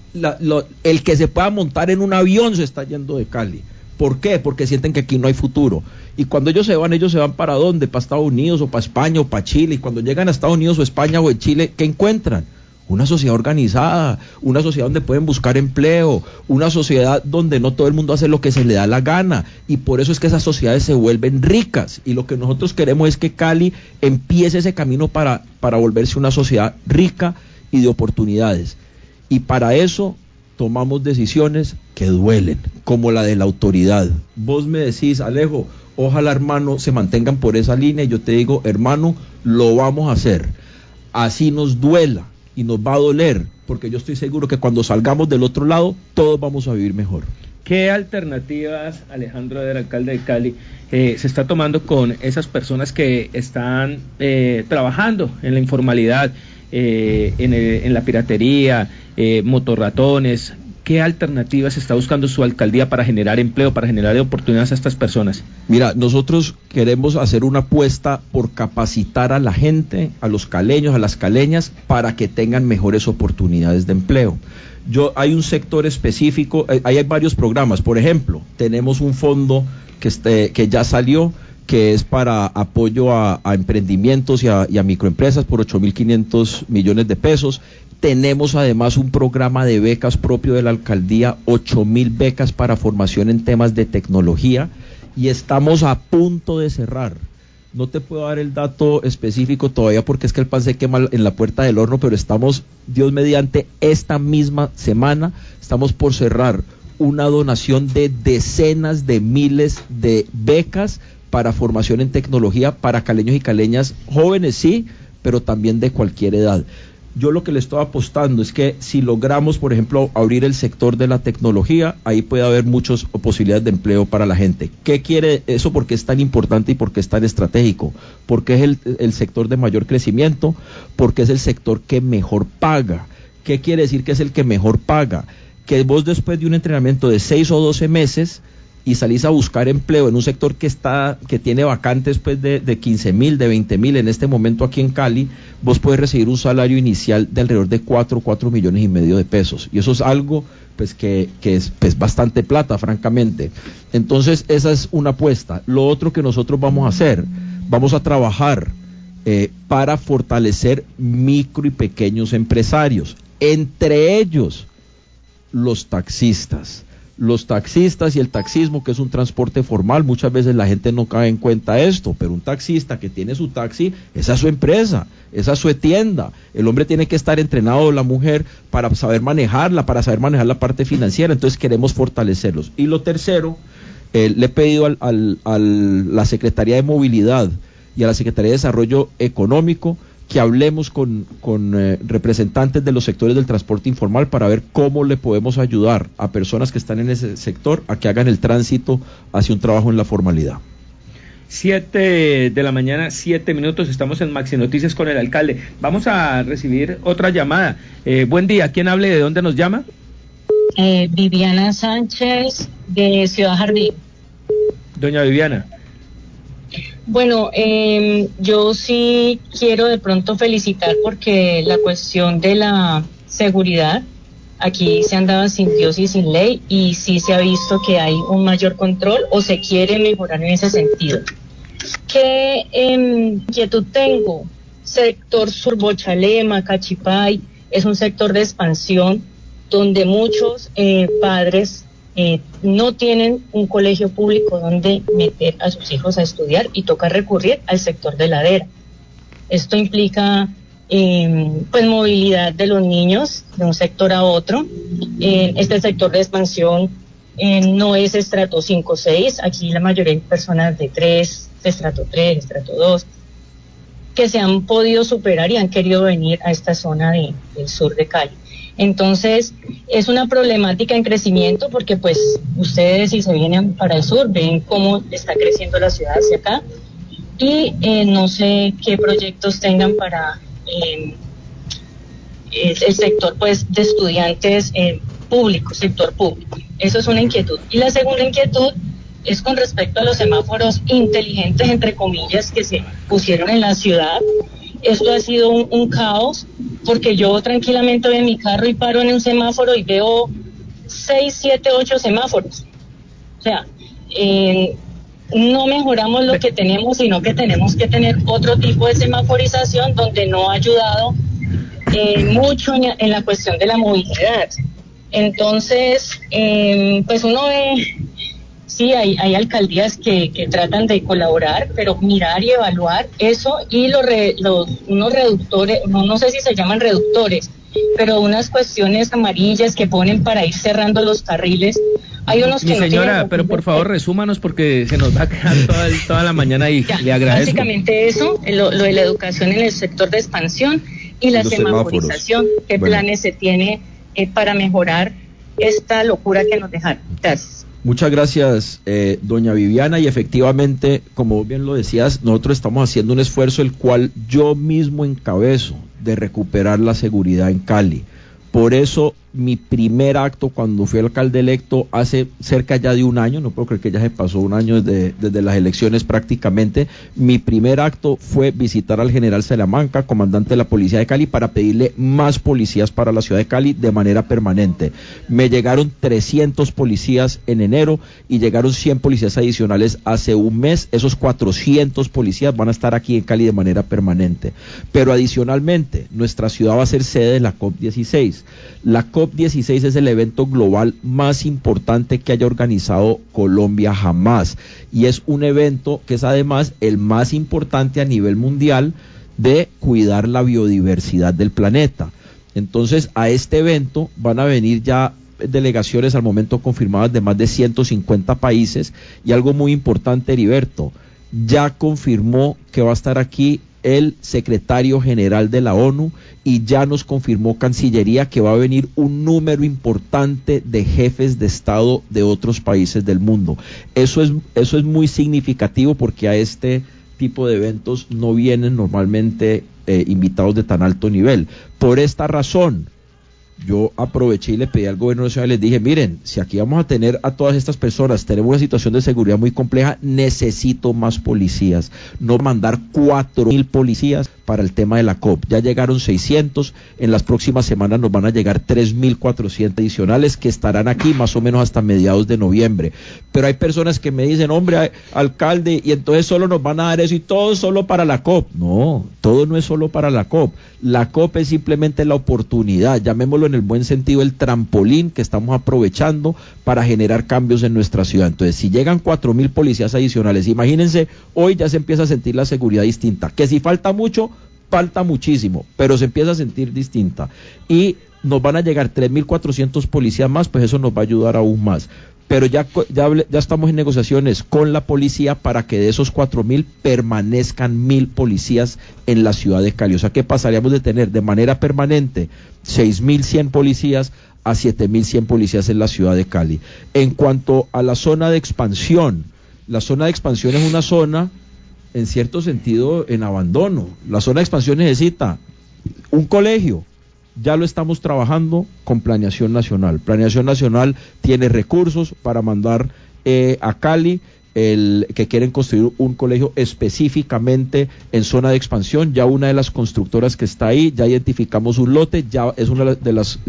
El que se pueda montar en un avión se está yendo de Cali. ¿Por qué? Porque sienten que aquí no hay futuro. Y cuando ellos se van ¿para dónde? ¿Para Estados Unidos o para España o para Chile? Y cuando llegan a Estados Unidos o España o en Chile, ¿qué encuentran? Una sociedad organizada, una sociedad donde pueden buscar empleo, una sociedad donde no todo el mundo hace lo que se le da la gana, y por eso es que esas sociedades se vuelven ricas, y lo que nosotros queremos es que Cali empiece ese camino para volverse una sociedad rica y de oportunidades, y para eso tomamos decisiones que duelen, como la de la autoridad. Vos me decís, Alejo, ojalá, hermano, se mantengan por esa línea, y yo te digo, hermano, lo vamos a hacer, así nos duela, y nos va a doler, porque yo estoy seguro que cuando salgamos del otro lado, todos vamos a vivir mejor. ¿Qué alternativas, Alejandro Eder, alcalde de Cali, se está tomando con esas personas que están trabajando en la informalidad, en la piratería, motorratones? ¿Qué alternativas está buscando su alcaldía para generar empleo, para generar oportunidades a estas personas? Mira, nosotros queremos hacer una apuesta por capacitar a la gente, a los caleños, a las caleñas, para que tengan mejores oportunidades de empleo. Hay un sector específico, ahí hay varios programas. Por ejemplo, tenemos un fondo que ya salió, que es para apoyo a emprendimientos y a microempresas por 8.500 millones de pesos. Tenemos además un programa de becas propio de la alcaldía, 8.000 becas para formación en temas de tecnología, y estamos a punto de cerrar No te puedo dar el dato específico todavía porque es que el pan se quema en la puerta del horno, pero estamos, Dios mediante, esta misma semana estamos por cerrar una donación de decenas de miles de becas para formación en tecnología para caleños y caleñas jóvenes, sí, pero también de cualquier edad. Yo lo que le estoy apostando es que si logramos, por ejemplo, abrir el sector de la tecnología, ahí puede haber muchas posibilidades de empleo para la gente. ¿Qué quiere eso? ¿Por qué es tan importante y por qué es tan estratégico? Porque es el sector de mayor crecimiento, porque es el sector que mejor paga. ¿Qué quiere decir que es el que mejor paga? Que vos después de un entrenamiento de 6 o 12 meses y salís a buscar empleo en un sector que tiene vacantes pues de 15.000, de 20.000 en este momento aquí en Cali, vos puedes recibir un salario inicial de alrededor de 4 millones y medio de pesos, y eso es algo pues que es pues, bastante plata, francamente. Entonces esa es una apuesta. Lo otro que nosotros vamos a hacer, vamos a trabajar para fortalecer micro y pequeños empresarios, entre ellos los taxistas y el taxismo, que es un transporte formal. Muchas veces la gente no cae en cuenta esto, pero un taxista que tiene su taxi, esa es su empresa, esa es su tienda. El hombre tiene que estar entrenado, la mujer, para saber manejarla, para saber manejar la parte financiera. Entonces queremos fortalecerlos. Y lo tercero, le he pedido a la Secretaría de Movilidad y a la Secretaría de Desarrollo Económico que hablemos con representantes de los sectores del transporte informal para ver cómo le podemos ayudar a personas que están en ese sector a que hagan el tránsito hacia un trabajo en la formalidad. 7 de la mañana, 7 minutos, estamos en Maxi Noticias con el alcalde. Vamos a recibir otra llamada. Buen día, ¿quién hable? ¿De dónde nos llama? Viviana Sánchez, de Ciudad Jardín. Doña Viviana. Bueno, yo sí quiero de pronto felicitar porque la cuestión de la seguridad, aquí se andaba sin Dios y sin ley, y sí se ha visto que hay un mayor control o se quiere mejorar en ese sentido. ¿Qué inquietud tengo? Sector Surbochalema, Cachipay, es un sector de expansión donde muchos padres no tienen un colegio público donde meter a sus hijos a estudiar y toca recurrir al sector de ladera. Esto implica pues movilidad de los niños de un sector a otro. Este sector de expansión no es estrato 5 o 6, aquí la mayoría de personas de 3, de estrato 3, estrato 2, que se han podido superar y han querido venir a esta zona del sur de Cali. Entonces, es una problemática en crecimiento porque pues ustedes si se vienen para el sur ven cómo está creciendo la ciudad hacia acá y no sé qué proyectos tengan para el sector pues de estudiantes públicos, sector público. Eso es una inquietud. Y la segunda inquietud es con respecto a los semáforos inteligentes, entre comillas, que se pusieron en la ciudad. Esto ha sido un caos, porque yo tranquilamente voy en mi carro y paro en un semáforo y veo 6, 7, 8 semáforos. O sea, no mejoramos lo que tenemos, sino que tenemos que tener otro tipo de semaforización donde no ha ayudado mucho en la cuestión de la movilidad. Entonces, pues uno ve, sí, hay alcaldías que tratan de colaborar, pero mirar y evaluar eso y unos reductores, no sé si se llaman reductores, pero unas cuestiones amarillas que ponen para ir cerrando los carriles. Hay unos que Mi señora, pero por favor resúmanos porque se nos va a quedar toda la mañana ahí. Ya, le agradezco. Básicamente eso, lo de la educación en el sector de expansión y la semaforización. ¿Qué planes se tiene para mejorar esta locura que nos dejaron? Gracias. Muchas gracias, doña Viviana, y efectivamente, como bien lo decías, nosotros estamos haciendo un esfuerzo el cual yo mismo encabezo de recuperar la seguridad en Cali. Por eso mi primer acto cuando fui alcalde electo hace cerca ya de un año, no puedo creer que ya se pasó un año desde las elecciones prácticamente, mi primer acto fue visitar al general Salamanca, comandante de la policía de Cali, para pedirle más policías para la ciudad de Cali de manera permanente. Me llegaron 300 policías en enero y llegaron 100 policías adicionales hace un mes. Esos 400 policías van a estar aquí en Cali de manera permanente. Pero adicionalmente, nuestra ciudad va a ser sede de la COP16. La COP COP16 es el evento global más importante que haya organizado Colombia jamás, y es un evento que es además el más importante a nivel mundial de cuidar la biodiversidad del planeta. Entonces, a este evento van a venir ya delegaciones al momento confirmadas de más de 150 países, y algo muy importante, Heriberto, ya confirmó que va a estar aquí el secretario general de la ONU, y ya nos confirmó Cancillería que va a venir un número importante de jefes de Estado de otros países del mundo. Eso es muy significativo, porque a este tipo de eventos no vienen normalmente invitados de tan alto nivel. Por esta razón, yo aproveché y le pedí al gobierno nacional, les dije, miren, si aquí vamos a tener a todas estas personas, tenemos una situación de seguridad muy compleja, necesito más policías, no mandar 4.000 policías para el tema de la COP. Ya llegaron 600, en las próximas semanas nos van a llegar 3.400 adicionales que estarán aquí más o menos hasta mediados de noviembre. Pero hay personas que me dicen, hombre, alcalde, y entonces solo nos van a dar eso y todo solo para la COP. No, todo no es solo para la COP. La COP es simplemente la oportunidad, llamémoslo en el buen sentido, el trampolín que estamos aprovechando para generar cambios en nuestra ciudad. Entonces, si llegan 4.000 policías adicionales, imagínense, hoy ya se empieza a sentir la seguridad distinta, que si falta mucho, falta muchísimo, pero se empieza a sentir distinta, y nos van a llegar 3.400 policías más, pues eso nos va a ayudar aún más. Pero ya estamos en negociaciones con la policía para que de esos 4.000 permanezcan 1.000 policías en la ciudad de Cali. O sea que pasaríamos de tener de manera permanente 6.100 policías a 7.100 policías en la ciudad de Cali. En cuanto a la zona de expansión, la zona de expansión es una zona, en cierto sentido, en abandono. La zona de expansión necesita un colegio. Ya lo estamos trabajando con Planeación Nacional. Planeación Nacional tiene recursos para mandar a Cali, que quieren construir un colegio específicamente en zona de expansión. Ya una de las constructoras que está ahí, ya identificamos un lote, ya es una de los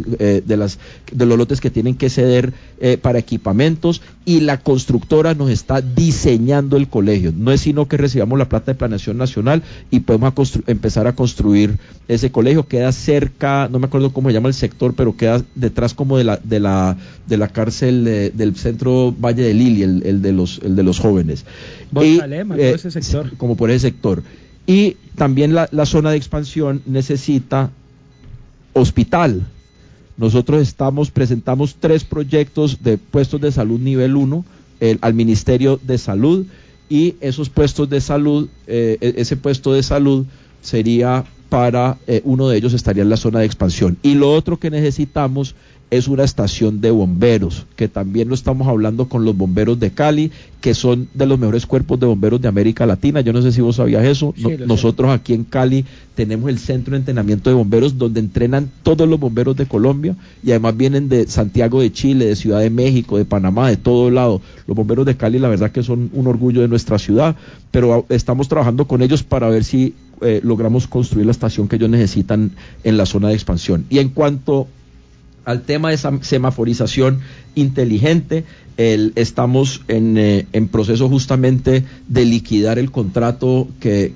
lotes que tienen que ceder para equipamientos, y la constructora nos está diseñando el colegio. No es sino que recibamos la plata de Planeación Nacional y podemos empezar a construir ese colegio. Queda cerca, no me acuerdo cómo se llama el sector, pero queda detrás como de la cárcel del centro Valle de Lili, el de los jóvenes. Salema, todo ese sector. Como por ese sector. Y también la zona de expansión necesita hospital. Nosotros presentamos 3 proyectos de puestos de salud nivel 1 al Ministerio de Salud, y esos puestos de salud, ese puesto de salud sería para, uno de ellos estaría en la zona de expansión. Y lo otro que necesitamos es una estación de bomberos, que también lo estamos hablando con los bomberos de Cali, que son de los mejores cuerpos de bomberos de América Latina. Yo no sé si vos sabías eso. Sí, nosotros aquí en Cali tenemos el centro de entrenamiento de bomberos, donde entrenan todos los bomberos de Colombia, y además vienen de Santiago de Chile, de Ciudad de México, de Panamá, de todo lado. Los bomberos de Cali, la verdad que son un orgullo de nuestra ciudad, pero estamos trabajando con ellos para ver si logramos construir la estación que ellos necesitan en la zona de expansión. Y en cuanto al tema de semaforización inteligente, estamos en proceso justamente de liquidar el contrato que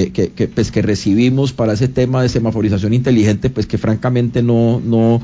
recibimos para ese tema de semaforización inteligente, pues que francamente no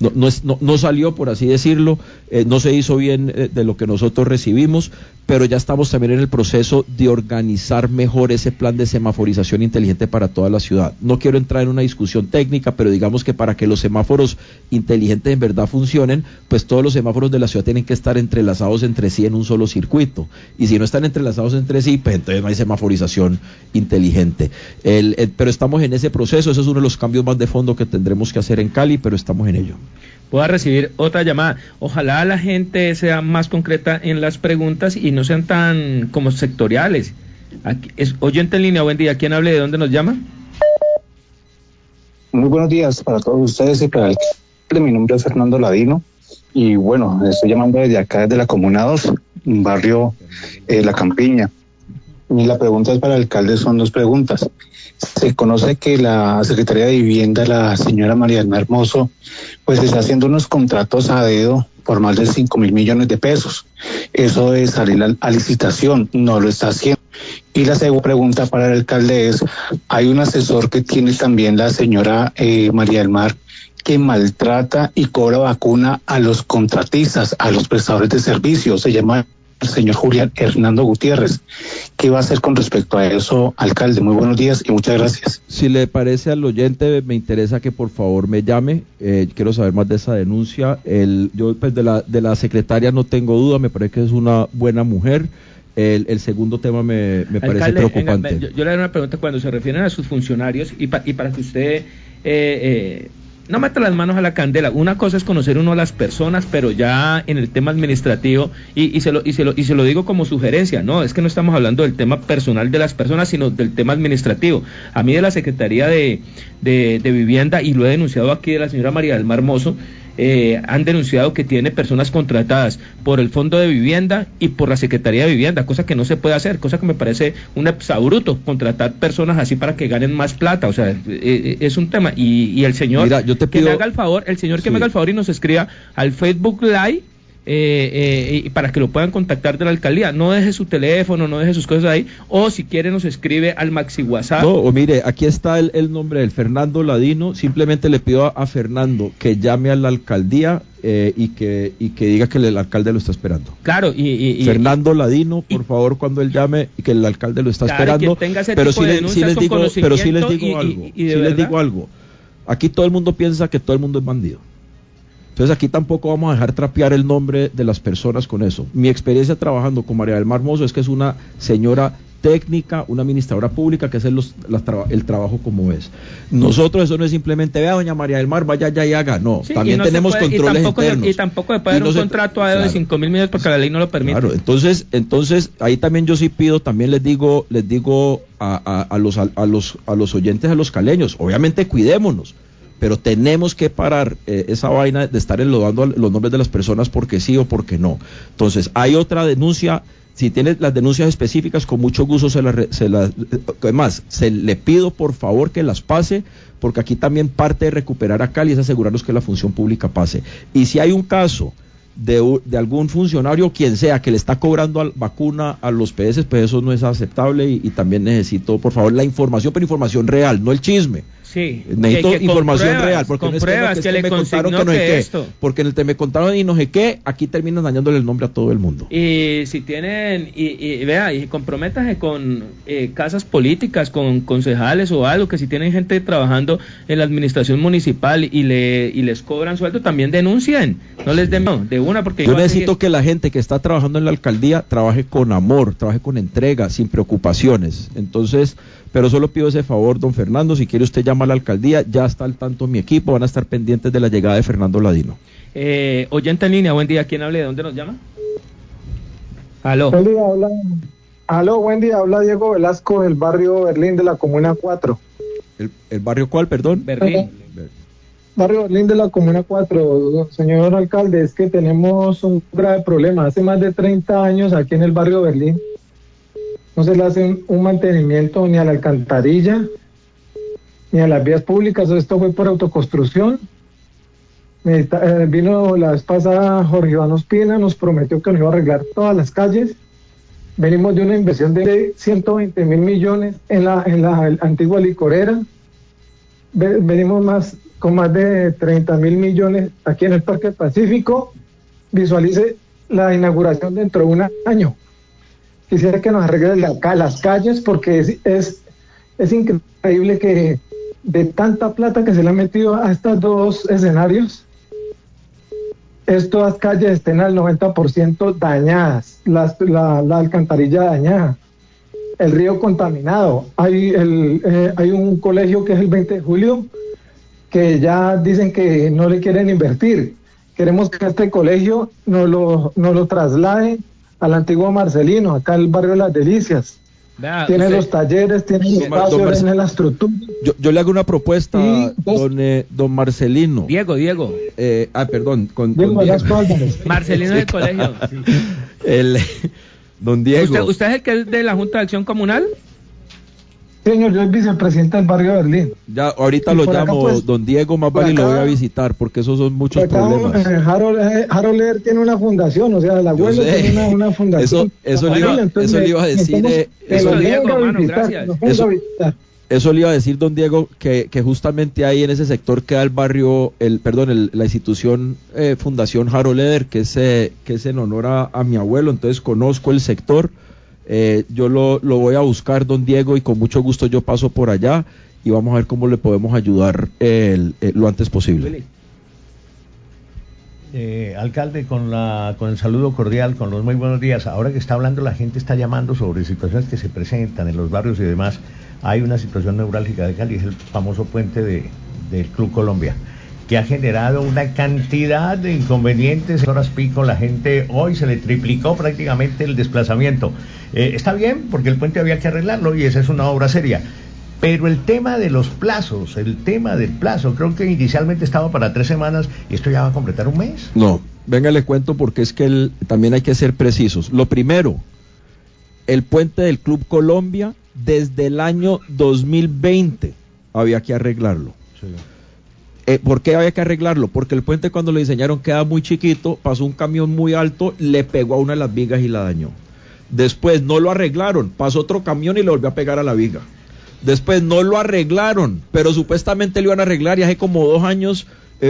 salió, por así decirlo, no se hizo bien de lo que nosotros recibimos, pero ya estamos también en el proceso de organizar mejor ese plan de semaforización inteligente para toda la ciudad. No quiero entrar en una discusión técnica, pero digamos que para que los semáforos inteligentes en verdad funcionen, pues todos los semáforos de la ciudad tienen que estar entrelazados entre sí en un solo circuito, y si no están entrelazados entre sí, pues entonces no hay semaforización inteligente. Pero estamos en ese proceso. Ese es uno de los cambios más de fondo que tendremos que hacer en Cali, pero estamos en ello. Pueda recibir otra llamada. Ojalá la gente sea más concreta en las preguntas y no sean tan como sectoriales. Oyente en línea, buen día. ¿Quién hable? ¿De dónde nos llama? Muy buenos días para todos ustedes y para el alcalde. Mi nombre es Fernando Ladino y bueno, estoy llamando desde acá, desde la Comuna 2, barrio La Campiña. Y la pregunta es para el alcalde, son 2 preguntas. Se conoce que la Secretaría de Vivienda, la señora María Elena Hermoso, pues está haciendo unos contratos a dedo por más de 5.000 millones de pesos. Eso de salir a licitación no lo está haciendo. Y la segunda pregunta para el alcalde es, hay un asesor que tiene también la señora María del Mar, que maltrata y cobra vacuna a los contratistas, a los prestadores de servicios. Se llama el señor Julián Hernando Gutiérrez. ¿Qué va a hacer con respecto a eso, alcalde? Muy buenos días y muchas gracias. Si le parece al oyente, me interesa que por favor me llame. Quiero saber más de esa denuncia. Yo pues de la secretaria no tengo duda, me parece que es una buena mujer. El segundo tema me parece alcalde, preocupante. Yo le haré una pregunta cuando se refieren a sus funcionarios y para que usted no meta las manos a la candela. Una cosa es conocer uno a las personas, pero ya en el tema administrativo, y se lo digo como sugerencia, no, es que no estamos hablando del tema personal de las personas, sino del tema administrativo. A mí de la Secretaría de Vivienda, y lo he denunciado aquí, de la señora María del Mar Mozo, han denunciado que tiene personas contratadas por el Fondo de Vivienda y por la Secretaría de Vivienda, cosa que no se puede hacer, cosa que me parece un exabruto, contratar personas así para que ganen más plata. O sea, es un tema, y el señor, mira, yo te pido, que me haga el favor, que me haga el favor y nos escriba al Facebook Live, para que lo puedan contactar de la alcaldía. No deje su teléfono, no deje sus cosas ahí, o si quiere nos escribe al Maxi WhatsApp. No, o mire, aquí está el nombre del Fernando Ladino. Simplemente le pido a Fernando que llame a la alcaldía y que diga que el alcalde lo está esperando. Claro, Fernando Ladino, por favor, cuando él llame, y que el alcalde lo está esperando. Pero sí les digo algo. Aquí todo el mundo piensa que todo el mundo es bandido. Entonces aquí tampoco vamos a dejar trapear el nombre de las personas con eso. Mi experiencia trabajando con María del Mar Mozo es que es una señora técnica, una administradora pública que hace el trabajo como es. Nosotros eso no es simplemente, vea doña María del Mar, vaya allá y haga. No, sí, también tenemos controles internos. Y tampoco se puede dar un contrato a dedo de 5.000 millones porque la ley no lo permite. Claro, entonces ahí también yo sí pido, también les digo a los oyentes, a los caleños, obviamente cuidémonos, pero tenemos que parar esa vaina de estar enlodando los nombres de las personas porque sí o porque no. Entonces, hay otra denuncia. Si tiene las denuncias específicas, con mucho gusto además, le pido por favor que las pase, porque aquí también parte de recuperar a Cali es asegurarnos que la función pública pase. Y si hay un caso de algún funcionario, quien sea, que le está cobrando vacuna a los PS, pues eso no es aceptable, y también necesito, por favor, la información, pero información real, no el chisme. Sí, necesito información real, porque con no es pruebas que me contaron que no sé qué, porque en el me contaron y no sé qué, aquí terminan dañándole el nombre a todo el mundo. Y si tienen, vea, y comprométase con casas políticas, con concejales o algo, que si tienen gente trabajando en la administración municipal y les cobran sueldo, también denuncien, no les den de una, porque yo necesito que la gente que está trabajando en la alcaldía trabaje con amor, trabaje con entrega, sin preocupaciones. Entonces, pero solo pido ese favor, don Fernando, si quiere usted llama a la alcaldía, ya está al tanto mi equipo, van a estar pendientes de la llegada de Fernando Ladino. Oyente en línea, buen día, ¿quién habla? ¿De dónde nos llama? Aló. Buen día, habla Diego Velasco del barrio Berlín de la Comuna 4. ¿El barrio cuál, perdón? Berlín. Barrio Berlín de la Comuna 4, señor alcalde, es que tenemos un grave problema. Hace más de 30 años aquí en el barrio Berlín no se le hace un mantenimiento ni a la alcantarilla ni a las vías públicas. Esto fue por autoconstrucción. Vino la vez pasada Jorge Iván Ospina, nos prometió que nos iba a arreglar todas las calles. Venimos de una inversión de 120.000 millones en la antigua licorera. Venimos con más de 30.000 millones aquí en el Parque Pacífico. Visualice la inauguración dentro de un año. Quisiera que nos arreglen acá las calles, porque es increíble que de tanta plata que se le ha metido a estos dos escenarios, estas calles estén al 90% dañadas, la alcantarilla dañada, el río contaminado. Hay un colegio que es el 20 de julio, que ya dicen que no le quieren invertir. Queremos que este colegio nos lo traslade al antiguo Marcelino, acá el barrio de Las Delicias. Tiene los talleres, tiene el espacio, tiene la estructura. Yo le hago una propuesta, don Marcelino. Diego. Perdón. Diego. Marcelino del colegio. Don Diego. ¿Usted es el que es de la Junta de Acción Comunal? Señor, yo soy vicepresidente del barrio de Berlín. Ya, ahorita lo llamo, acá, pues, don Diego, más vale, y lo voy a visitar, porque esos son muchos problemas. Harold Leer tiene una fundación, o sea, el abuelo tiene una fundación. Eso le iba a decir. Eso le iba a decir, don Diego, que justamente ahí en ese sector queda el barrio, la institución Fundación Harold Eder, que es en honor a mi abuelo, entonces conozco el sector. Yo lo voy a buscar, don Diego, y con mucho gusto yo paso por allá y vamos a ver cómo le podemos ayudar lo antes posible. Alcalde, con el saludo cordial, con los muy buenos días. Ahora que está hablando, la gente está llamando sobre situaciones que se presentan en los barrios y demás. Hay una situación neurálgica de Cali, es el famoso puente del Club Colombia, que ha generado una cantidad de inconvenientes. Horas pico, la gente hoy se le triplicó prácticamente el desplazamiento. Está bien, porque el puente había que arreglarlo y esa es una obra seria. Pero el tema de los plazos, creo que inicialmente estaba para 3 semanas y esto ya va a completar un mes. No, venga, le cuento porque es que también hay que ser precisos. Lo primero, el puente del Club Colombia desde el año 2020 había que arreglarlo. Sí. ¿Por qué había que arreglarlo? Porque el puente cuando lo diseñaron queda muy chiquito, pasó un camión muy alto, le pegó a una de las vigas y la dañó. Después no lo arreglaron, pasó otro camión y le volvió a pegar a la viga. Después no lo arreglaron, pero supuestamente lo iban a arreglar y hace como 2 años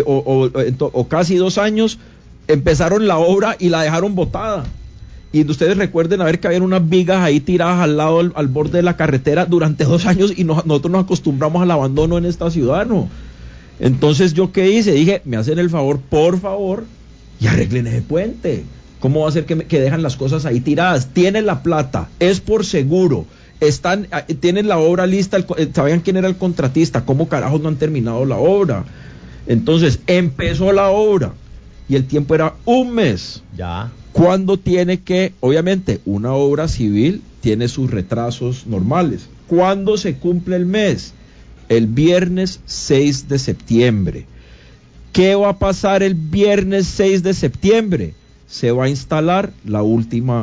o casi 2 años empezaron la obra y la dejaron botada. Y ustedes recuerden que habían unas vigas ahí tiradas al lado, al borde de la carretera durante 2 años y nosotros nos acostumbramos al abandono en esta ciudad, ¿no? Entonces, ¿yo qué hice? Dije, me hacen el favor, por favor, y arreglen ese puente. ¿Cómo va a ser que dejan las cosas ahí tiradas? Tienen la plata, es por seguro, tienen la obra lista, sabían quién era el contratista, ¿cómo carajos no han terminado la obra? Entonces, empezó la obra y el tiempo era 1 mes. Ya. Cuando tiene que, obviamente, una obra civil tiene sus retrasos normales. ¿Cuándo se cumple el mes? El viernes 6 de septiembre. ¿Qué va a pasar el viernes 6 de septiembre? Se va a instalar la última,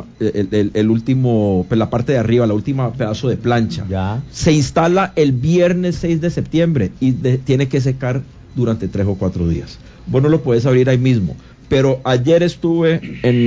la parte de arriba, la última pedazo de plancha. Ya. Se instala el viernes 6 de septiembre y tiene que secar durante 3 o 4 días. Vos no lo puedes abrir ahí mismo. Pero ayer estuve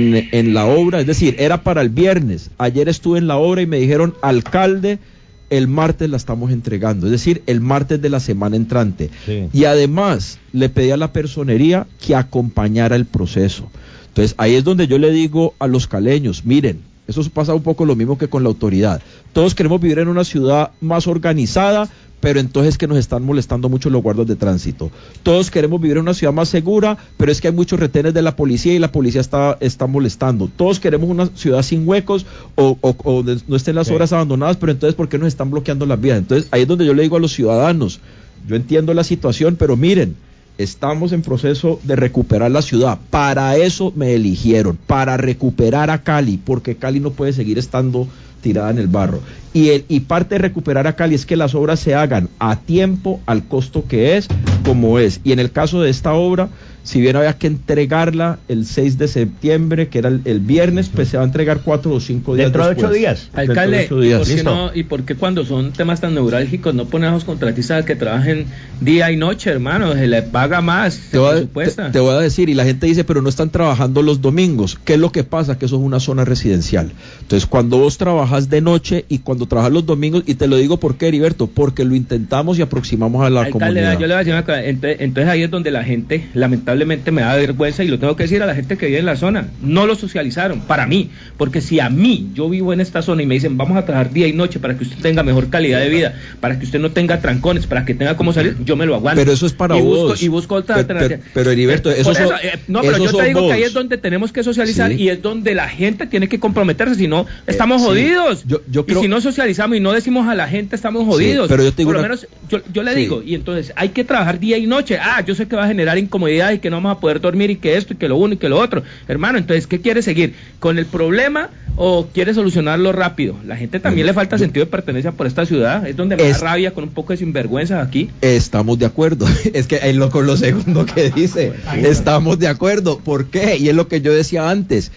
en la obra, es decir, era para el viernes. Ayer estuve en la obra y me dijeron, alcalde, el martes la estamos entregando, es decir, el martes de la semana entrante. Sí. Y además le pedí a la personería que acompañara el proceso. Entonces ahí es donde yo le digo a los caleños, miren, eso pasa un poco lo mismo que con la autoridad. Todos queremos vivir en una ciudad más organizada, pero entonces que nos están molestando mucho los guardas de tránsito. Todos queremos vivir en una ciudad más segura, pero es que hay muchos retenes de la policía y la policía está molestando. Todos queremos una ciudad sin huecos o no estén las obras abandonadas, pero entonces ¿por qué nos están bloqueando las vías? Entonces ahí es donde yo le digo a los ciudadanos, yo entiendo la situación, pero miren, estamos en proceso de recuperar la ciudad. Para eso me eligieron, para recuperar a Cali, porque Cali no puede seguir estando tirada en el barro. Y parte de recuperar a Cali es que las obras se hagan a tiempo, al costo que es, como es. Y en el caso de esta obra, si bien había que entregarla el 6 de septiembre, que era el viernes, pues se va a entregar 4 o 5 días dentro después. de 8 días. Alcalde, ¿y por qué cuando son temas tan neurálgicos no ponen a los contratistas que trabajen día y noche, hermano? Se les paga más, te voy a decir, y la gente dice, pero no están trabajando los domingos. ¿Qué es lo que pasa? Que eso es una zona residencial. Entonces, cuando vos trabajas de noche y cuando trabajas los domingos, y te lo digo por qué, Heriberto, porque lo intentamos y aproximamos a la comunidad. Yo le voy a decir una cosa, entonces ahí es donde la gente, lamentablemente me da vergüenza, y lo tengo que decir a la gente que vive en la zona, no lo socializaron, para mí, porque si a mí, yo vivo en esta zona y me dicen, vamos a trabajar día y noche para que usted tenga mejor calidad de vida, para que usted no tenga trancones, para que tenga cómo salir, yo me lo aguanto. Pero eso es para vos. Y busco otra alternativa. Pero Heriberto, pero yo te digo que ahí es donde tenemos que socializar, sí, y es donde la gente tiene que comprometerse, si no, estamos jodidos. Yo creo... Y si no socializamos y no decimos a la gente, estamos jodidos. Sí, pero yo te digo por lo menos, yo le digo, y entonces hay que trabajar día y noche. Yo sé que va a generar incomodidad y que no vamos a poder dormir y que esto y que lo uno y que lo otro. Hermano, entonces, ¿qué quiere seguir? ¿Con el problema o quiere solucionarlo rápido? La gente también le falta sentido de pertenencia por esta ciudad. Es donde me da rabia con un poco de sinvergüenza aquí. Estamos de acuerdo. Es que con lo segundo que dice, estamos de acuerdo. ¿Por qué? Y es lo que yo decía antes.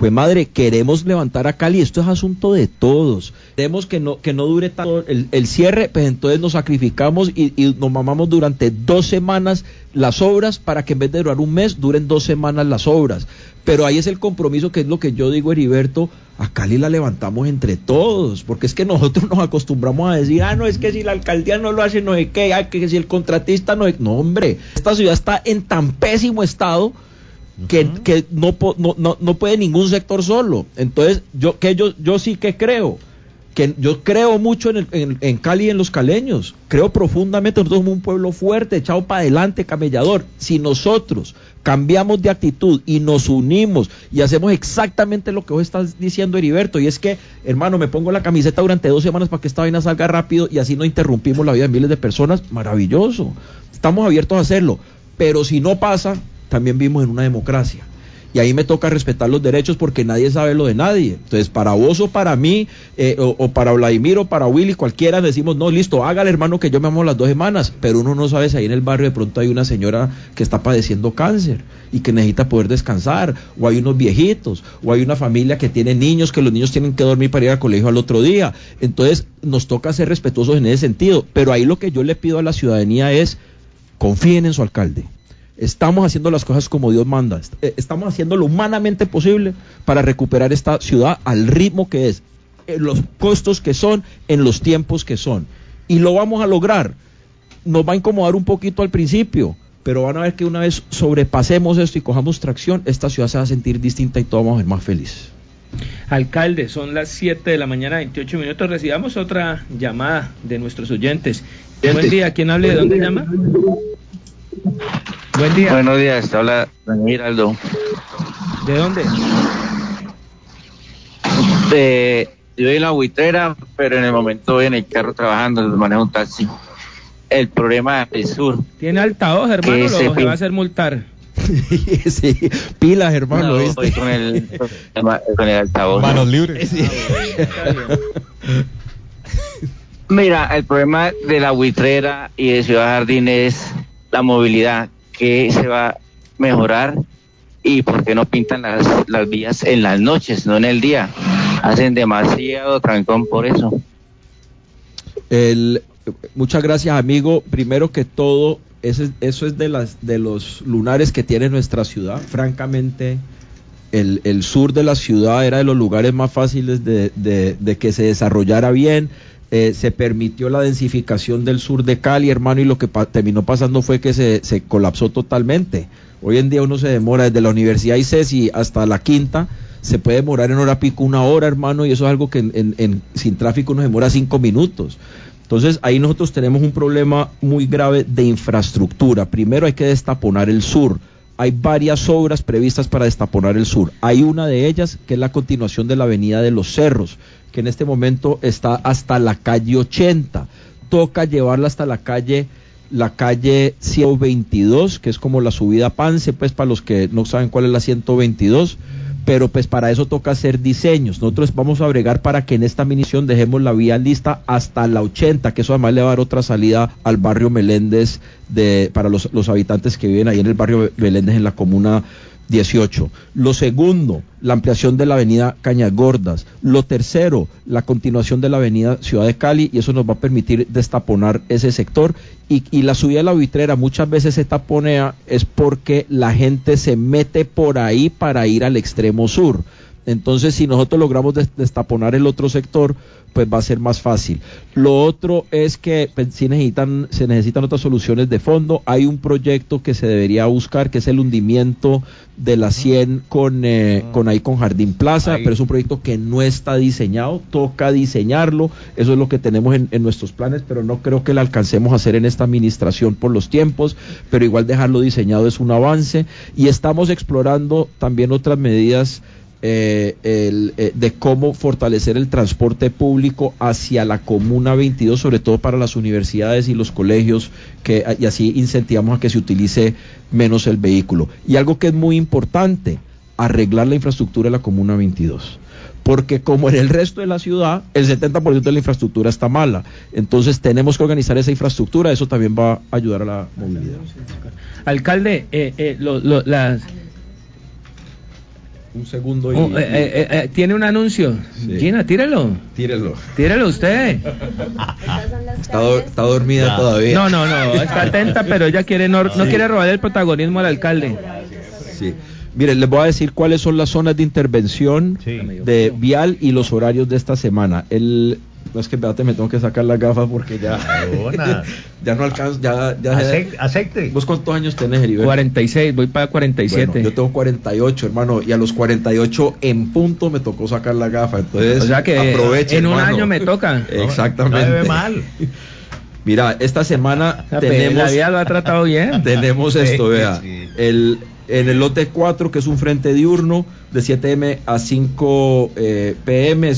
pues madre, queremos levantar a Cali, esto es asunto de todos, queremos que no dure tanto el cierre, pues entonces nos sacrificamos y nos mamamos durante 2 semanas las obras para que en vez de durar un mes, duren 2 semanas las obras. Pero ahí es el compromiso, que es lo que yo digo, Heriberto, a Cali la levantamos entre todos, porque es que nosotros nos acostumbramos a decir, no, es que si la alcaldía no lo hace, no sé qué, que si el contratista no, hombre, esta ciudad está en tan pésimo estado que no puede ningún sector solo. Entonces, yo sí que creo, que yo creo mucho en Cali y en los caleños, creo profundamente, nosotros somos un pueblo fuerte, echado para adelante, camellador. Si nosotros cambiamos de actitud y nos unimos y hacemos exactamente lo que vos estás diciendo, Heriberto, y es que, hermano, me pongo la camiseta durante 2 semanas para que esta vaina salga rápido y así no interrumpimos la vida de miles de personas, maravilloso, estamos abiertos a hacerlo, pero si no pasa, también vivimos en una democracia. Y ahí me toca respetar los derechos, porque nadie sabe lo de nadie. Entonces, para vos o para mí, o para Vladimir o para Willy, cualquiera, decimos, no, listo, hágale, hermano, que yo me amo las 2 semanas. Pero uno no sabe si ahí en el barrio de pronto hay una señora que está padeciendo cáncer y que necesita poder descansar, o hay unos viejitos, o hay una familia que tiene niños, que los niños tienen que dormir para ir al colegio al otro día. Entonces, nos toca ser respetuosos en ese sentido. Pero ahí lo que yo le pido a la ciudadanía es, confíen en su alcalde. Estamos haciendo las cosas como Dios manda, estamos haciendo lo humanamente posible para recuperar esta ciudad al ritmo que es, en los costos que son, en los tiempos que son, y lo vamos a lograr. Nos va a incomodar un poquito al principio, pero van a ver que una vez sobrepasemos esto y cojamos tracción, esta ciudad se va a sentir distinta y todos vamos a ser más felices. Alcalde, son las 7 de la mañana, 28 minutos, recibamos otra llamada de nuestros oyentes. Buen día, ¿quién habla? ¿De dónde llama? Buen día. Buenos días, te habla Daniel Giraldo. ¿De dónde? Yo voy en la buitrera, pero en el momento voy en el carro trabajando, manejo un taxi. El problema del sur. ¿Tiene altavoz, hermano? Se va a hacer multar. Sí, pilas, hermano. No, voy con el altavoz. Manos libres. Sí. Mira, el problema de la buitrera y de Ciudad Jardín es la movilidad, que se va a mejorar, y por qué no pintan las vías en las noches, no en el día. Hacen demasiado trancón por eso. Muchas gracias, amigo. Primero que todo, eso es de los lunares que tiene nuestra ciudad. Francamente, el sur de la ciudad era de los lugares más fáciles de que se desarrollara bien. Se permitió la densificación del sur de Cali, hermano, y lo que terminó pasando fue que se colapsó totalmente. Hoy en día uno se demora desde la Universidad ICESI hasta la Quinta, se puede demorar en hora pico 1 hora, hermano, y eso es algo que sin tráfico nos demora 5 minutos. Entonces ahí nosotros tenemos un problema muy grave de infraestructura. Primero hay que destaponar el sur. Hay varias obras previstas para destaponar el sur. Hay una de ellas que es la continuación de la avenida de los Cerros, que en este momento está hasta la calle 80. Toca llevarla hasta la calle 122, que es como la subida a Pance, pues para los que no saben cuál es la 122, pero pues para eso toca hacer diseños. Nosotros vamos a bregar para que en esta misión dejemos la vía lista hasta la 80, que eso además le va a dar otra salida al barrio Meléndez para los habitantes que viven ahí en el barrio Meléndez, en la comuna 18. Lo segundo, la ampliación de la avenida Cañas Gordas. Lo tercero, la continuación de la avenida Ciudad de Cali, y eso nos va a permitir destaponar ese sector. Y la subida de la Buitrera muchas veces se taponea es porque la gente se mete por ahí para ir al extremo sur. Entonces, si nosotros logramos destaponar el otro sector, pues va a ser más fácil. Lo otro es que pues, se necesitan otras soluciones de fondo. Hay un proyecto que se debería buscar, que es el hundimiento de la 100 con Jardín Plaza, pero es un proyecto que no está diseñado, toca diseñarlo. Eso es lo que tenemos en nuestros planes, pero no creo que lo alcancemos a hacer en esta administración por los tiempos, pero igual dejarlo diseñado es un avance. Y estamos explorando también otras medidas de cómo fortalecer el transporte público hacia la comuna 22, sobre todo para las universidades y los colegios, y así incentivamos a que se utilice menos el vehículo. Y algo que es muy importante, arreglar la infraestructura de la comuna 22, porque como en el resto de la ciudad, el 70% de la infraestructura está mala. Entonces tenemos que organizar esa infraestructura, eso también va a ayudar a la movilidad. Alcalde, Un segundo y... tiene un anuncio. Sí. Gina, tírelo. Tírelo usted. Está dormida todavía. No, está atenta, pero ella quiere no quiere robar el protagonismo al alcalde. Sí. Mire, les voy a decir cuáles son las zonas de intervención de vial y los horarios de esta semana. No es que espérate, me tengo que sacar las gafas porque ya no alcanzo, Acepte. ¿Vos cuántos años tenés, Heriberto? 46, voy para 47. Bueno, yo tengo 48, hermano, y a los 48 en punto me tocó sacar la gafa, entonces o sea que aproveche, en hermano. Un año me toca. Exactamente. No debe mal. Mira, esta semana tenemos... La vida lo ha tratado bien. Tenemos esto, vea, sí. En el lote 4, que es un frente diurno, de 7 m a 5 pm,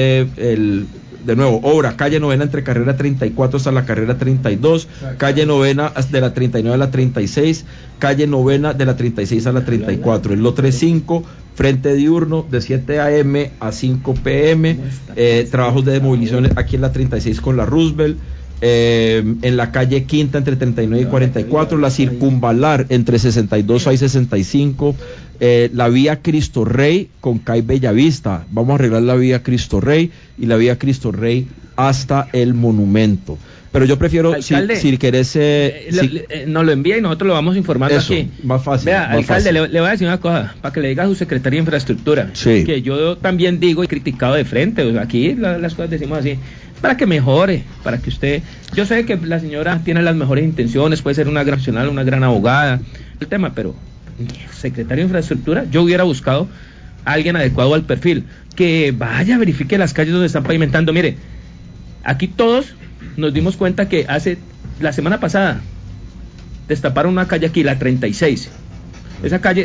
de nuevo, obra, calle Novena entre carrera 34 hasta la carrera 32, calle Novena de la 39 a la 36, calle Novena de la 36 a la 34. El lote 5, frente diurno de 7 a.m. a 5 p.m., trabajos de demolición aquí en la 36 con la Roosevelt, en la calle Quinta entre 39 y 44, la circunvalar entre 62 y 65, la vía Cristo Rey con CAI Bellavista. Vamos a arreglar la vía Cristo Rey y la vía Cristo Rey hasta el monumento. Pero yo prefiero, alcalde, si querés... nos lo envía y nosotros lo vamos informando eso, aquí. Más fácil. Vea, más alcalde, fácil. Le voy a decir una cosa, para que le diga a su secretaria de Infraestructura, sí, que yo también digo y criticado de frente, o sea, aquí las cosas decimos así, para que mejore, para que usted... Yo sé que la señora tiene las mejores intenciones, puede ser una gran profesional, una gran abogada, el tema, pero secretario de Infraestructura, yo hubiera buscado a alguien adecuado al perfil, que vaya, verifique las calles donde están pavimentando. Mire, aquí todos nos dimos cuenta que la semana pasada destaparon una calle aquí, la 36. Esa calle,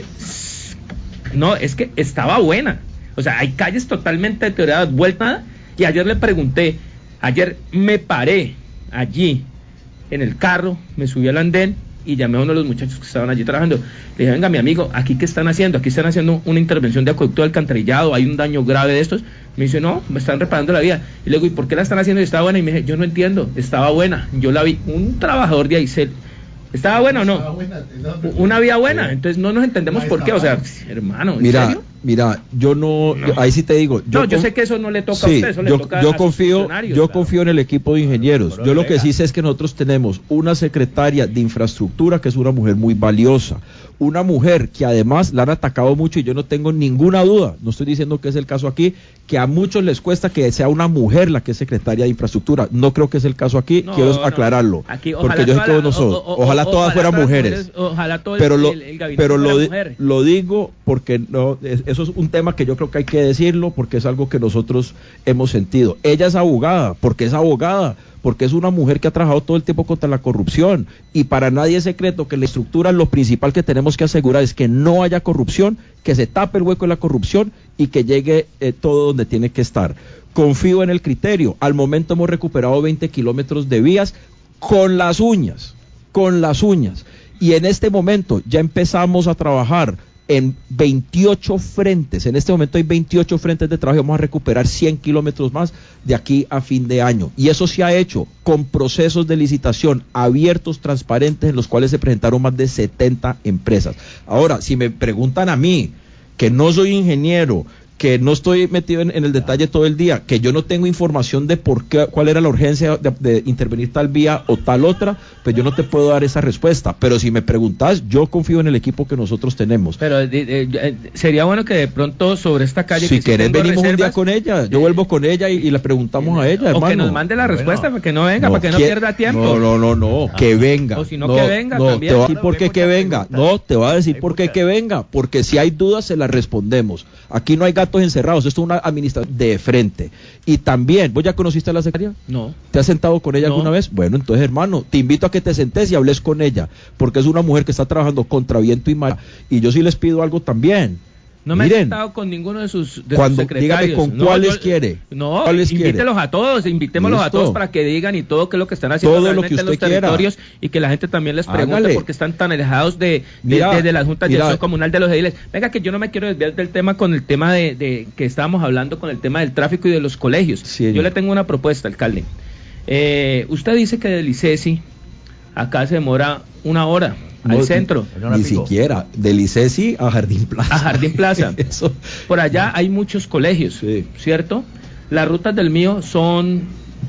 no, es que estaba buena. O sea, hay calles totalmente deterioradas, vueltas. Y ayer le pregunté, ayer me paré allí en el carro, me subí al andén y llamé a uno de los muchachos que estaban allí trabajando. Le dije, venga, mi amigo, ¿aquí qué están haciendo? Aquí están haciendo una intervención de acueducto de alcantarillado, hay un daño grave de estos. Me dice, no, me están reparando la vía. Y le digo, ¿y por qué la están haciendo? Y estaba buena. Y me dije, yo no entiendo, estaba buena. Yo la vi, un trabajador de Aicel. ¿Estaba buena o no? Una vía buena. Entonces no nos entendemos por qué. O sea, hermano, ¿en serio? Mira, ahí sí te digo. Yo sé que eso no le toca a usted, eso le toca a sus funcionarios. Yo confío en el equipo de ingenieros. Yo lo que sí sé es que nosotros tenemos una secretaria de infraestructura que es una mujer muy valiosa. Una mujer que además la han atacado mucho y yo no tengo ninguna duda, no estoy diciendo que es el caso aquí, que a muchos les cuesta que sea una mujer la que es secretaria de infraestructura. No creo que es el caso aquí, quiero aclararlo. Aquí, porque yo sé que nosotros, ojalá todas fueran mujeres. Ojalá todo pero el gabinete fuera mujer. Lo digo porque no, eso es un tema que yo creo que hay que decirlo porque es algo que nosotros hemos sentido. Ella es abogada, porque es abogada, porque es una mujer que ha trabajado todo el tiempo contra la corrupción y para nadie es secreto que la estructura lo principal que tenemos que asegurar es que no haya corrupción, que se tape el hueco de la corrupción y que llegue todo donde tiene que estar. Confío en el criterio. Al momento hemos recuperado 20 kilómetros de vías con las uñas, y en este momento ya empezamos a trabajar en 28 frentes. En este momento hay 28 frentes de trabajo y vamos a recuperar 100 kilómetros más de aquí a fin de año. Y eso se ha hecho con procesos de licitación abiertos, transparentes, en los cuales se presentaron más de 70 empresas. Ahora, si me preguntan a mí, que no soy ingeniero, que no estoy metido en el detalle todo el día, que yo no tengo información de cuál era la urgencia de intervenir tal vía o tal otra, pues yo no te puedo dar esa respuesta. Pero si me preguntas, yo confío en el equipo que nosotros tenemos. Pero sería bueno que de pronto sobre esta calle... Si querés venimos un día con ella, yo vuelvo con ella y le preguntamos a ella, hermano. O que nos mande la respuesta, para que no venga, para que no pierda tiempo. No, que venga. O si no, que venga también. Te voy a decir por qué que venga. No, te voy a decir por qué que venga. Porque si hay dudas, se las respondemos. Aquí no hay gatos encerrados, esto es una administración de frente. Y también, ¿vos ya conociste a la secretaria? No. ¿Te has sentado con ella alguna vez? Bueno, entonces, hermano, te invito a que te sentes y hables con ella, porque es una mujer que está trabajando contra viento y mar. Y yo sí les pido algo también. No me he sentado con ninguno de sus secretarios. Dígame con cuáles quiere. No, invítelos a todos, invitémoslos a todos para que digan y todo qué es lo que están haciendo todo realmente en los territorios y que la gente también les pregunte por qué están tan alejados de las juntas de acción comunal de los ediles. Venga, que yo no me quiero desviar del tema con el tema de que estábamos hablando con el tema del tráfico y de los colegios. Sí, yo le tengo una propuesta, alcalde. Usted dice que del ICESI acá se demora 1 hora. al centro. Ni siquiera, del ICESI a Jardín Plaza. A Jardín Plaza. Eso. Por allá hay muchos colegios, ¿cierto? Las rutas del mío son,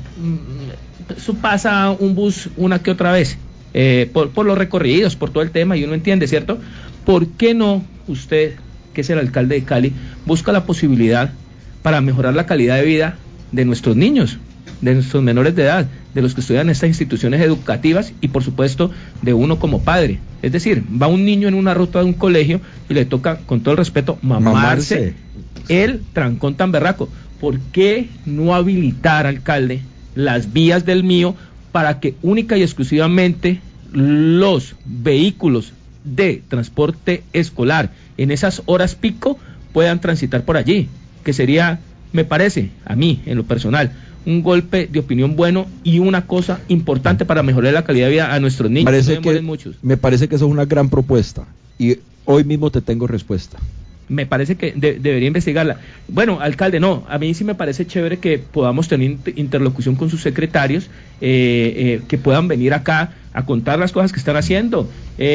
eso pasa un bus una que otra vez, por los recorridos, por todo el tema, y uno entiende, ¿cierto? ¿Por qué no usted, que es el alcalde de Cali, busca la posibilidad para mejorar la calidad de vida de nuestros niños, de nuestros menores de edad, de los que estudian en estas instituciones educativas y por supuesto de uno como padre? Es decir, va un niño en una ruta de un colegio y le toca, con todo el respeto, mamarse el trancón tan berraco. ¿Por qué no habilitar, alcalde, las vías del mío para que única y exclusivamente los vehículos de transporte escolar en esas horas pico puedan transitar por allí? Que sería, me parece, a mí, en lo personal, un golpe de opinión bueno y una cosa importante para mejorar la calidad de vida a nuestros niños. Me parece que eso es una gran propuesta y hoy mismo te tengo respuesta. Me parece que debería investigarla. Bueno, alcalde, no, a mí sí me parece chévere que podamos tener interlocución con sus secretarios, que puedan venir acá a contar las cosas que están haciendo.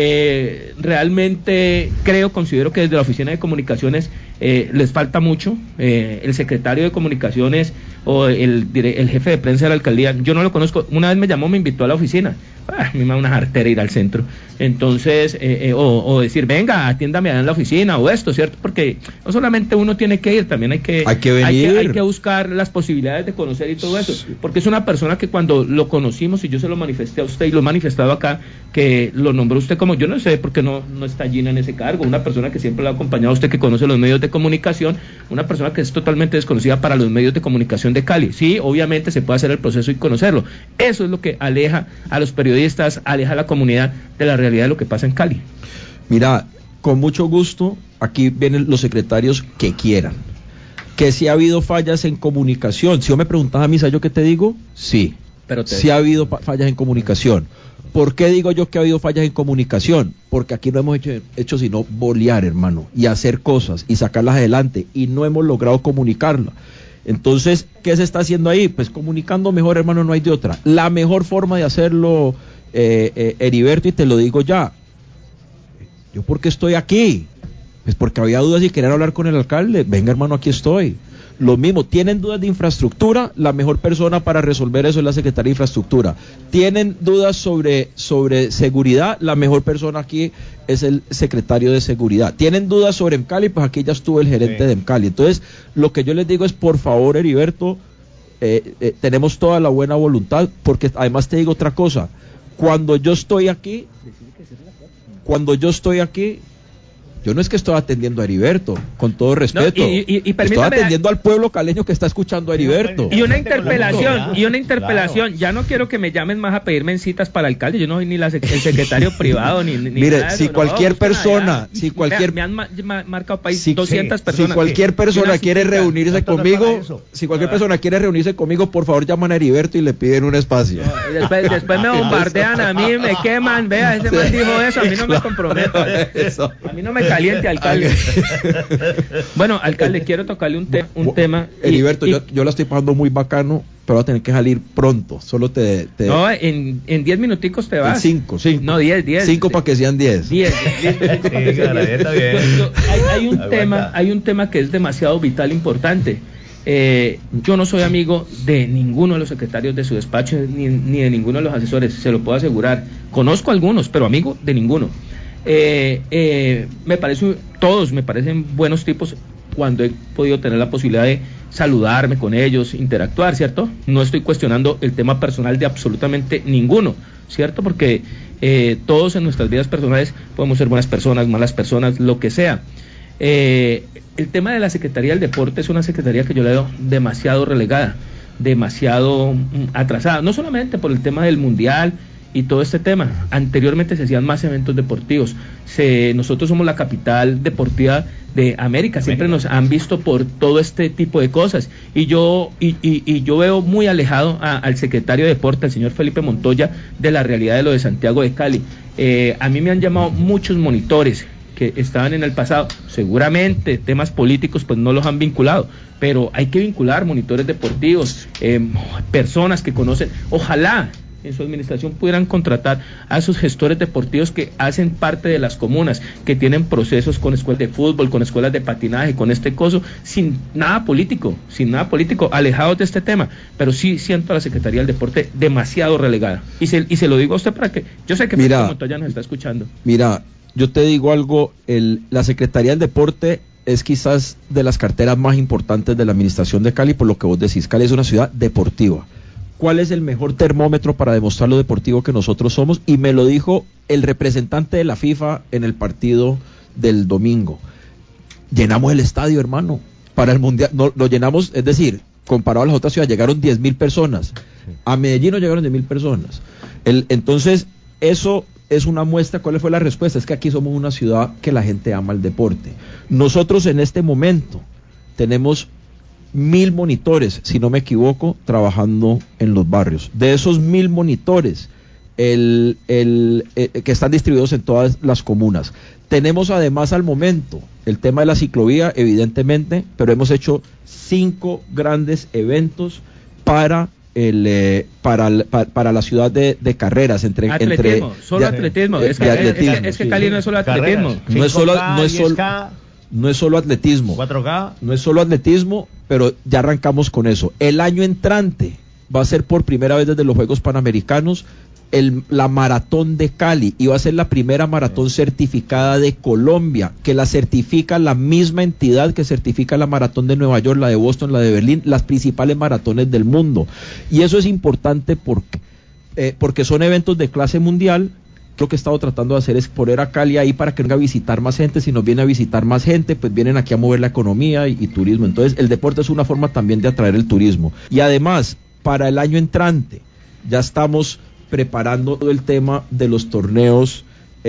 Realmente considero que desde la Oficina de Comunicaciones les falta mucho. El secretario de Comunicaciones o el jefe de prensa de la alcaldía, yo no lo conozco. Una vez me llamó, me invitó a la oficina. A mí me da una jartera ir al centro. Entonces, o decir, venga, atiéndame allá en la oficina o esto, ¿cierto? Porque no solamente uno tiene que ir, también hay que venir. Hay que buscar las posibilidades de conocer y todo eso. Porque es una persona que cuando lo conocimos, y yo se lo manifesté a usted y lo he manifestado acá, que lo nombró usted como, yo no sé por qué no está Gina en ese cargo, una persona que siempre lo ha acompañado a usted, que conoce los medios de comunicación, una persona que es totalmente desconocida para los medios de comunicación de Cali. Sí, obviamente se puede hacer el proceso y conocerlo. Eso es lo que aleja a los periodistas, aleja a la comunidad de la realidad de lo que pasa en Cali. Mira, con mucho gusto, aquí vienen los secretarios que quieran. Que si ha habido fallas en comunicación, si yo me preguntaba a mí, ¿sabes yo qué te digo? Sí, pero sí ha habido fallas en comunicación. ¿Por qué digo yo que ha habido fallas en comunicación? Porque aquí no hemos hecho sino bolear, hermano, y hacer cosas y sacarlas adelante, y no hemos logrado comunicarlas. Entonces, ¿qué se está haciendo ahí? Pues comunicando mejor, hermano, no hay de otra. La mejor forma de hacerlo, Heriberto, y te lo digo ya, ¿yo por qué estoy aquí? Pues porque había dudas y querían hablar con el alcalde. Venga, hermano, aquí estoy. Lo mismo, tienen dudas de infraestructura, la mejor persona para resolver eso es la Secretaría de Infraestructura. Tienen dudas sobre seguridad, la mejor persona aquí es el secretario de Seguridad. Tienen dudas sobre EMCALI, pues aquí ya estuvo el gerente de EMCALI. Entonces, lo que yo les digo es, por favor, Heriberto, tenemos toda la buena voluntad, porque además te digo otra cosa, cuando yo estoy aquí, yo no es que estoy atendiendo a Heriberto, con todo respeto. No, estoy atendiendo al pueblo caleño que está escuchando a Heriberto. Y una interpelación, ya no quiero que me llamen más a pedirme citas para alcalde, yo no soy ni el secretario privado, ni mire, nada si eso, cualquier persona, me han marcado país 200 personas. Si cualquier persona quiere reunirse conmigo, persona quiere reunirse conmigo, por favor llaman a Heriberto y le piden un espacio. Después me bombardean, a mí me queman, vea, ese man dijo eso, a mí no me comprometo. A mí no me caliente, alcalde. Bueno, alcalde, quiero tocarle un tema. Heriberto, yo la estoy pasando muy bacano, pero va a tener que salir pronto. Solo No, en 10 minuticos te vas. 5. No, 10. 5 para que sean 10. 10. Hay un tema que es demasiado vital, importante. Yo no soy amigo de ninguno de los secretarios de su despacho, ni de ninguno de los asesores, se lo puedo asegurar. Conozco algunos, pero amigo de ninguno. Todos me parecen buenos tipos cuando he podido tener la posibilidad de saludarme con ellos, interactuar, ¿cierto? No estoy cuestionando el tema personal de absolutamente ninguno, ¿cierto? Porque todos en nuestras vidas personales podemos ser buenas personas, malas personas, lo que sea. El tema de la Secretaría del Deporte es una secretaría que yo le veo demasiado relegada, demasiado atrasada, no solamente por el tema del Mundial y todo este tema. Anteriormente se hacían más eventos deportivos. Nosotros somos la capital deportiva de América, siempre nos han visto por todo este tipo de cosas, y yo veo muy alejado al secretario de Deporte, al señor Felipe Montoya, de la realidad de lo de Santiago de Cali. A mí me han llamado muchos monitores que estaban en el pasado, seguramente temas políticos pues no los han vinculado, pero hay que vincular monitores deportivos, personas que conocen, ojalá en su administración pudieran contratar a esos gestores deportivos que hacen parte de las comunas, que tienen procesos con escuelas de fútbol, con escuelas de patinaje, con este coso, sin nada político, alejados de este tema, pero sí siento a la Secretaría del Deporte demasiado relegada. Y se lo digo a usted para que, yo sé que Montoya nos está escuchando. Mira, yo te digo algo, la Secretaría del Deporte es quizás de las carteras más importantes de la administración de Cali, por lo que vos decís. Cali es una ciudad deportiva. ¿Cuál es el mejor termómetro para demostrar lo deportivo que nosotros somos? Y me lo dijo el representante de la FIFA en el partido del domingo. Llenamos el estadio, hermano, para el Mundial. No, lo llenamos, es decir, comparado a las otras ciudades, llegaron 10.000 personas. A Medellín no llegaron 10.000 personas. Entonces, eso es una muestra. ¿Cuál fue la respuesta? Es que aquí somos una ciudad que la gente ama el deporte. Nosotros en este momento tenemos 1.000 monitores, si no me equivoco, trabajando en los barrios. De esos 1.000 monitores, que están distribuidos en todas las comunas. Tenemos además al momento el tema de la ciclovía, evidentemente, pero hemos hecho 5 grandes eventos para la ciudad de carreras atletismo. Es que Cali no es solo atletismo. No es solo atletismo. 4K. No es solo atletismo, pero ya arrancamos con eso. El año entrante va a ser por primera vez desde los Juegos Panamericanos la maratón de Cali, y va a ser la primera maratón certificada de Colombia, que la certifica la misma entidad que certifica la maratón de Nueva York, la de Boston, la de Berlín, las principales maratones del mundo. Y eso es importante porque son eventos de clase mundial. Lo que he estado tratando de hacer es poner a Cali ahí para que venga a visitar más gente. Si nos viene a visitar más gente, pues vienen aquí a mover la economía y turismo. Entonces el deporte es una forma también de atraer el turismo. Y además, para el año entrante, ya estamos preparando todo el tema de los torneos,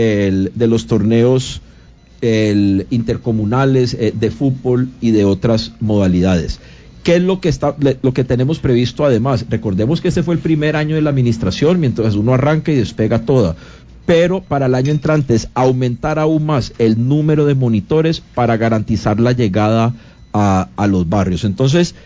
intercomunales, de fútbol y de otras modalidades. ¿Qué es lo que tenemos previsto además? Recordemos que este fue el primer año de la administración, mientras uno arranca y despega toda. Pero para el año entrante es aumentar aún más el número de monitores para garantizar la llegada a los barrios. Entonces,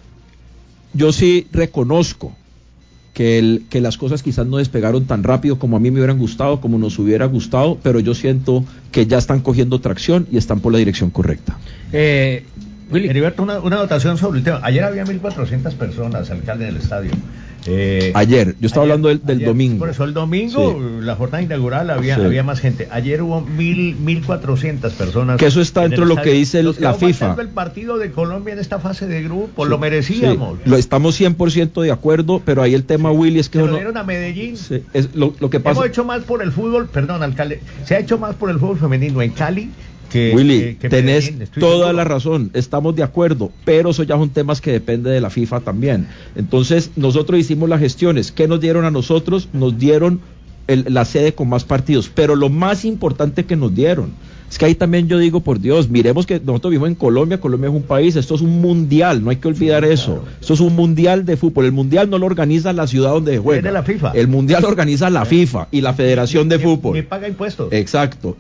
yo sí reconozco que las cosas quizás no despegaron tan rápido como a mí me hubieran gustado, como nos hubiera gustado, pero yo siento que ya están cogiendo tracción y están por la dirección correcta. Willy. Heriberto, una anotación sobre el tema. Ayer había 1.400 personas, alcalde, en el estadio. Ayer, yo estaba hablando del domingo. Por eso el domingo, sí. La jornada inaugural había más gente. Ayer hubo 1.400 personas. Que eso está dentro de lo que dice la FIFA. El partido de Colombia en esta fase de grupo, sí, lo merecíamos. Sí. Lo estamos 100% de acuerdo, pero ahí el tema, Willy, es que se lo dieron a Medellín. Sí, es lo que pasa. Hemos hecho más por el fútbol, perdón, alcalde, se ha hecho más por el fútbol femenino en Cali. Willy, tenés toda la razón, estamos de acuerdo, pero eso ya son temas que depende de la FIFA también. Entonces, nosotros hicimos las gestiones. ¿Qué nos dieron a nosotros? Nos dieron la sede con más partidos, pero lo más importante que nos dieron, es que ahí también yo digo, por Dios, miremos que nosotros vivimos en Colombia es un país, esto es un mundial, no hay que olvidar eso, claro. Esto es un mundial de fútbol, el mundial no lo organiza la ciudad donde juega, es de la FIFA. El mundial lo organiza la FIFA y la Federación de Fútbol. Y paga impuestos. Exacto,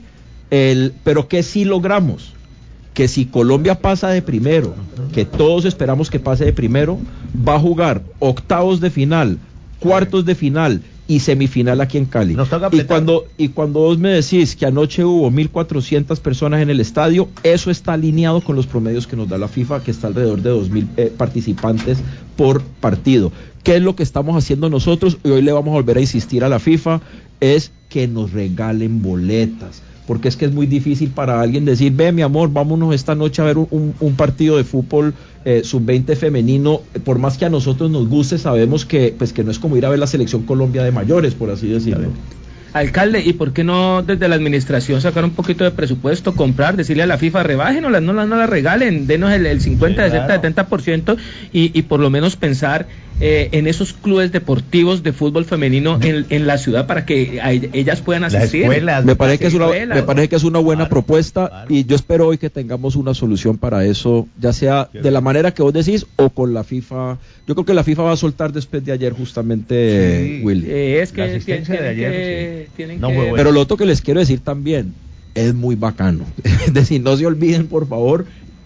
pero que sí logramos, que si Colombia pasa de primero, que todos esperamos que pase de primero, va a jugar octavos de final, cuartos de final y semifinal aquí en Cali. Y cuando vos me decís que anoche hubo 1.400 personas en el estadio, eso está alineado con los promedios que nos da la FIFA, que está alrededor de 2.000 participantes por partido. ¿Qué es lo que estamos haciendo nosotros? Y hoy le vamos a volver a insistir a la FIFA, es que nos regalen boletas. Porque es que es muy difícil para alguien decir, ve mi amor, vámonos esta noche a ver un partido de fútbol sub-20 femenino. Por más que a nosotros nos guste, sabemos que no es como ir a ver la selección Colombia de mayores, por así decirlo. Alcalde, ¿y por qué no desde la administración sacar un poquito de presupuesto, comprar, decirle a la FIFA, rebájenoslas, no la regalen, denos el 50, sí, claro, 70% y por lo menos pensar en esos clubes deportivos de fútbol femenino en la ciudad para que ellas puedan asistir? Me parece que es una buena propuesta, claro. Y yo espero hoy que tengamos una solución para eso, ya sea de la manera que vos decís o con la FIFA. Yo creo que la FIFA va a soltar después de ayer justamente, sí, Willy. Es que la asistencia de ayer, pero lo otro que les quiero decir también, es muy bacano. Es decir, no se olviden, por favor,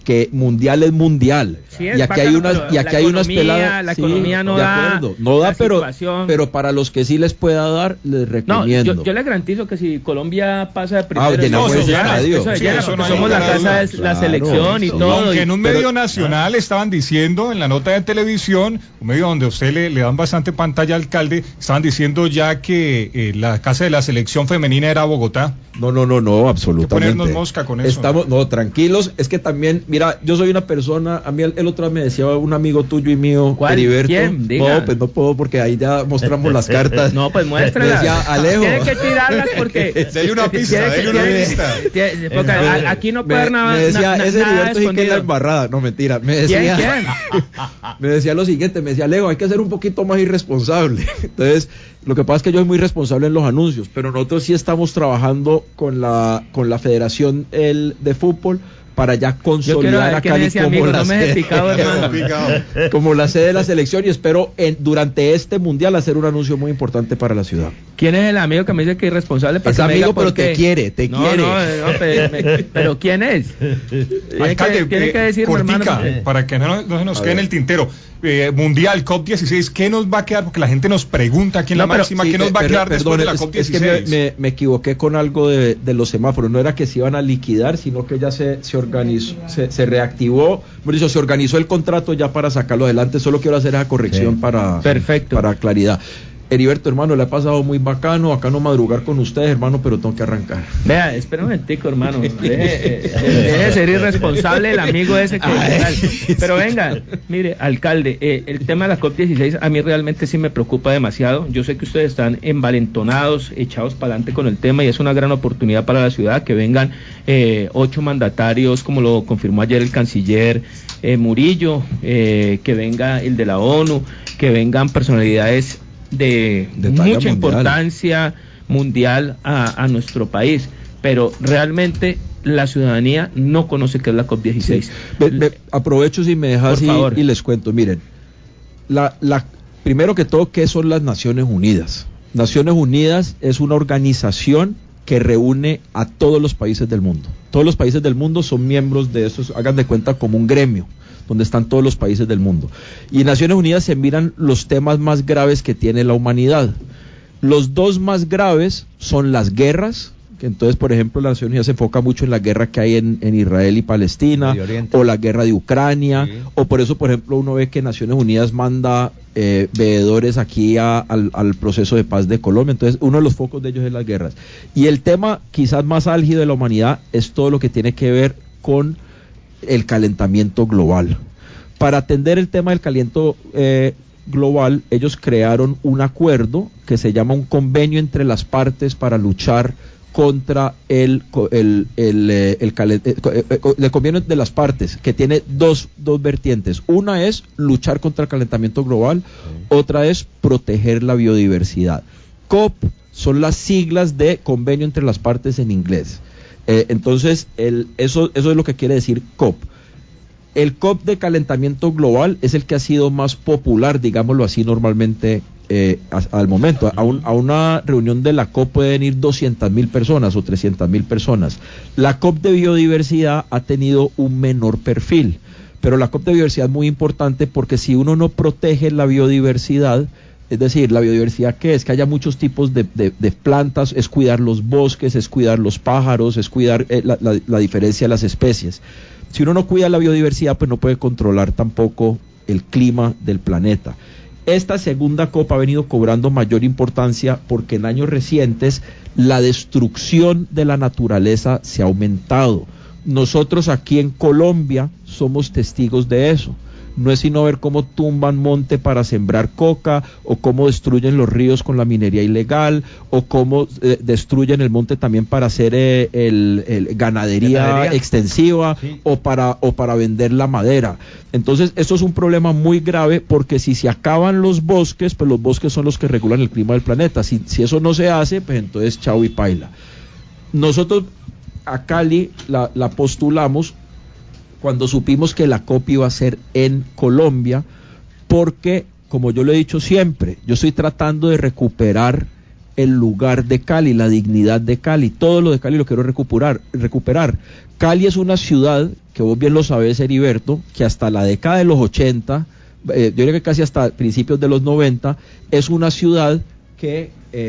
que mundial es mundial. Sí, es y aquí bacano, hay unas, y aquí hay unas peladas. La economía no de da. Acuerdo, no da, Situación. pero para los que sí les pueda dar, les recomiendo. Yo le garantizo que si Colombia pasa de primero, llenamos eso ese estadio. somos la casa de la selección y todo. Aunque en un medio nacional estaban diciendo, en la nota de televisión, un medio donde a usted le dan bastante pantalla, alcalde, estaban diciendo ya que la casa de la selección femenina era Bogotá. No, absolutamente. Hay que ponernos mosca con eso. Tranquilos, es que también, mira, yo soy una persona, a mí el otro día me decía un amigo tuyo y mío, Heriberto. ¿Quién? Diga. No, pues no puedo porque ahí ya mostramos las cartas. No, pues muéstralas. Me decía, Alejo. Tiene que tirarlas porque... Hay una pista, Porque aquí no puede haber nada. Me decía, ese nada Heriberto sí que es la escondido. embarrada. No, mentira. Me decía, ¿Quién? me decía lo siguiente, me decía, Alejo, hay que ser un poquito más irresponsable. Entonces, lo que pasa es que yo soy muy responsable en los anuncios, pero nosotros sí estamos trabajando con la Federación de Fútbol para ya consolidar a Cali como la sede de la selección, y espero durante este mundial hacer un anuncio muy importante para la ciudad. ¿Quién es el amigo que me dice que es irresponsable? Es amigo, pero te quiere. Pero ¿quién es? Alcalde, tiene que decirme, cortica, hermano, para que no se nos quede en el tintero. Mundial, COP16, ¿qué nos va a quedar? Porque la gente nos pregunta aquí en la máxima, ¿qué nos va a quedar después de la COP16? Es que me equivoqué con algo de los semáforos, no era que se iban a liquidar, sino que ya se organizó, se reactivó, se organizó el contrato ya para sacarlo adelante. Solo quiero hacer esa corrección para claridad. Heriberto, hermano, le ha pasado muy bacano madrugar con ustedes, hermano, pero tengo que arrancar. Vea, espera un momentico, hermano. Deje de ser irresponsable el amigo ese que... Pero venga, mire, alcalde, el tema de la COP16 a mí realmente sí me preocupa demasiado. Yo sé que ustedes están envalentonados, echados para adelante con el tema, y es una gran oportunidad para la ciudad que vengan 8 mandatarios, como lo confirmó ayer el canciller Murillo, que venga el de la ONU, que vengan personalidades de mucha mundial. Importancia mundial a nuestro país, pero realmente la ciudadanía no conoce qué es la COP16. Sí. Aprovecho si me dejas y les cuento. Miren, primero que todo, ¿qué son las Naciones Unidas? Naciones Unidas es una organización que reúne a todos los países del mundo. Todos los países del mundo son miembros de eso, hagan de cuenta como un gremio donde están todos los países del mundo. Y en Naciones Unidas se miran los temas más graves que tiene la humanidad. Los dos más graves son las guerras, que entonces, por ejemplo, la Naciones Unidas se enfoca mucho en la guerra que hay en Israel y Palestina, o la guerra de Ucrania, o por eso, por ejemplo, uno ve que Naciones Unidas manda veedores aquí al proceso de paz de Colombia. Entonces, uno de los focos de ellos es las guerras. Y el tema quizás más álgido de la humanidad es todo lo que tiene que ver con el calentamiento global. Para atender el tema del calentamiento global, ellos crearon un acuerdo que se llama un convenio entre las partes para luchar contra el convenio de las partes, que tiene dos vertientes. Una es luchar contra el calentamiento global, otra es proteger la biodiversidad. COP son las siglas de convenio entre las partes en inglés. Entonces, eso es lo que quiere decir COP. El COP de calentamiento global es el que ha sido más popular, digámoslo así, normalmente al momento. A una reunión de la COP pueden ir 200.000 personas o 300.000 personas. La COP de biodiversidad ha tenido un menor perfil, pero la COP de biodiversidad es muy importante porque si uno no protege la biodiversidad, es decir, la biodiversidad, ¿qué es? Que haya muchos tipos de plantas, es cuidar los bosques, es cuidar los pájaros, es cuidar la diferencia de las especies. Si uno no cuida la biodiversidad, pues no puede controlar tampoco el clima del planeta. Esta segunda COP ha venido cobrando mayor importancia porque en años recientes la destrucción de la naturaleza se ha aumentado. Nosotros aquí en Colombia somos testigos de eso. No es sino ver cómo tumban monte para sembrar coca, o cómo destruyen los ríos con la minería ilegal, o cómo destruyen el monte también para hacer ganadería extensiva, sí, o para vender la madera. Entonces, esto es un problema muy grave, porque si se acaban los bosques, pues los bosques son los que regulan el clima del planeta. Si eso no se hace, pues entonces chao y paila. Nosotros a Cali la postulamos cuando supimos que la COP iba a ser en Colombia, porque, como yo lo he dicho siempre, yo estoy tratando de recuperar el lugar de Cali, la dignidad de Cali, todo lo de Cali lo quiero recuperar. Cali es una ciudad, que vos bien lo sabés, Heriberto, que hasta la década de los 80, yo creo que casi hasta principios de los 90, es una ciudad que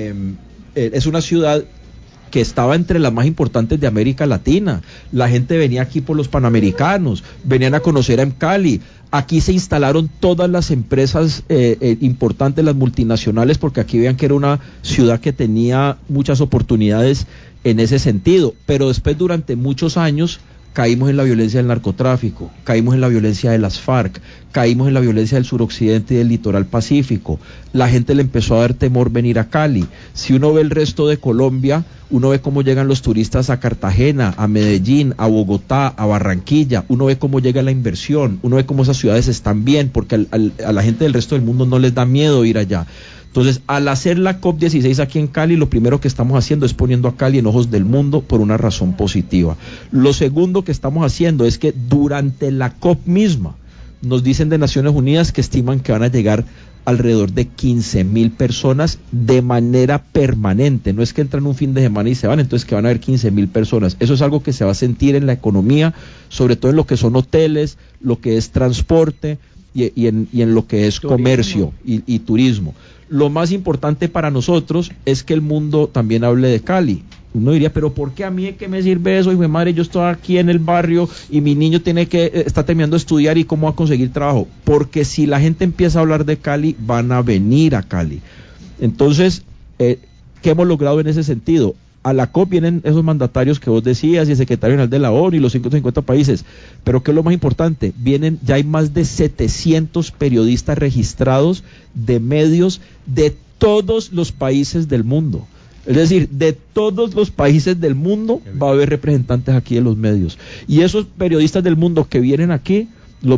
estaba entre las más importantes de América Latina. La gente venía aquí por los Panamericanos, venían a conocer a Cali. Aquí se instalaron todas las empresas importantes, las multinacionales, porque aquí veían que era una ciudad que tenía muchas oportunidades en ese sentido. Pero después, durante muchos años, caímos en la violencia del narcotráfico, caímos en la violencia de las FARC, caímos en la violencia del suroccidente y del litoral pacífico. La gente le empezó a dar temor venir a Cali. Si uno ve el resto de Colombia, uno ve cómo llegan los turistas a Cartagena, a Medellín, a Bogotá, a Barranquilla, uno ve cómo llega la inversión, uno ve cómo esas ciudades están bien, porque a la gente del resto del mundo no les da miedo ir allá. Entonces, al hacer la COP16 aquí en Cali, lo primero que estamos haciendo es poniendo a Cali en ojos del mundo por una razón positiva. Lo segundo que estamos haciendo es que durante la COP misma, nos dicen de Naciones Unidas que estiman que van a llegar alrededor de 15,000 personas de manera permanente. No es que entran un fin de semana y se van, entonces que van a haber 15,000 personas. Eso es algo que se va a sentir en la economía, sobre todo en lo que son hoteles, lo que es transporte y en lo que es comercio y turismo. Lo más importante para nosotros es que el mundo también hable de Cali. Uno diría, pero ¿por qué a mí qué me sirve eso? Y mi madre, yo estoy aquí en el barrio y mi niño está terminando de estudiar y cómo va a conseguir trabajo. Porque si la gente empieza a hablar de Cali, van a venir a Cali. Entonces, ¿qué hemos logrado en ese sentido? A la COP vienen esos mandatarios que vos decías y el secretario general de la ONU y los 150 países, pero ¿qué es lo más importante? Ya hay más de 700 periodistas registrados de medios de todos los países del mundo. Es decir, de todos los países del mundo va a haber representantes aquí de los medios. Y esos periodistas del mundo que vienen aquí,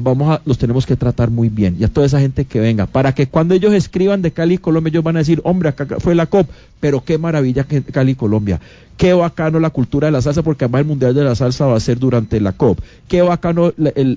los tenemos que tratar muy bien, y a toda esa gente que venga, para que cuando ellos escriban de Cali, Colombia, ellos van a decir, hombre, acá fue la COP, pero qué maravilla que Cali, Colombia, qué bacano la cultura de la salsa, porque además el Mundial de la Salsa va a ser durante la COP, qué bacano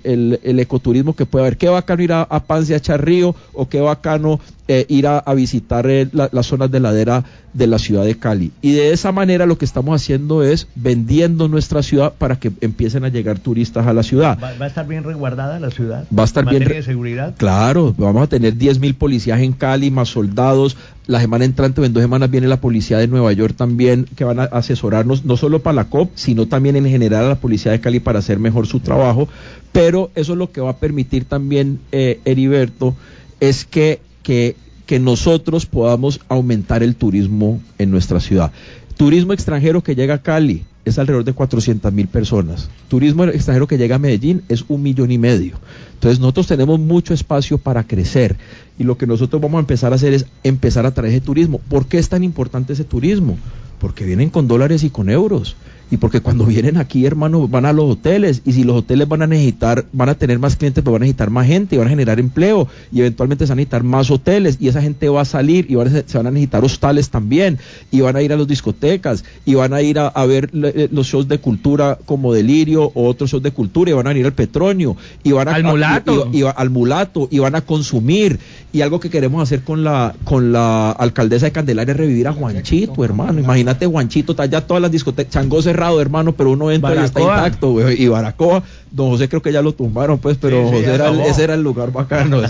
el ecoturismo que puede haber, qué bacano ir a Pance, a echar río, o qué bacano ir a visitar las zonas de ladera de la ciudad de Cali. Y de esa manera lo que estamos haciendo es vendiendo nuestra ciudad para que empiecen a llegar turistas a la ciudad. ¿Va a estar bien resguardada la ciudad? Va a estar bien. ¿En materia de seguridad? Claro, vamos a tener 10,000 policías en Cali, más soldados. La semana entrante, en 2 semanas, viene la policía de Nueva York también, que van a asesorarnos, no solo para la COP, sino también en general a la policía de Cali para hacer mejor su trabajo. Pero eso es lo que va a permitir también, Heriberto, es que nosotros podamos aumentar el turismo en nuestra ciudad. Turismo extranjero que llega a Cali es alrededor de 400,000 personas. Turismo extranjero que llega a Medellín es 1,5 millones. Entonces nosotros tenemos mucho espacio para crecer, y lo que nosotros vamos a empezar a hacer es empezar a traer ese turismo. ¿Por qué es tan importante ese turismo? Porque vienen con dólares y con euros. Y porque cuando vienen aquí, hermano, van a los hoteles, y si los hoteles van a tener más clientes, pues van a necesitar más gente, y van a generar empleo, y eventualmente se van a necesitar más hoteles, y esa gente va a salir, y se van a necesitar hostales también, y van a ir a las discotecas, y van a ir a ver los shows de cultura como Delirio, o otros shows de cultura, y van a ir al Petronio, y van a al Mulato, al Mulato, y van a consumir. Y algo que queremos hacer con la alcaldesa de Candelaria es revivir a Juanchito, hermano. Imagínate, Juanchito, está ya todas las discotecas, Changó cerrado, hermano, pero uno entra y está intacto, güey. Y Baracoa, don José creo que ya lo tumbaron, pues, pero sí, ese era el lugar bacano.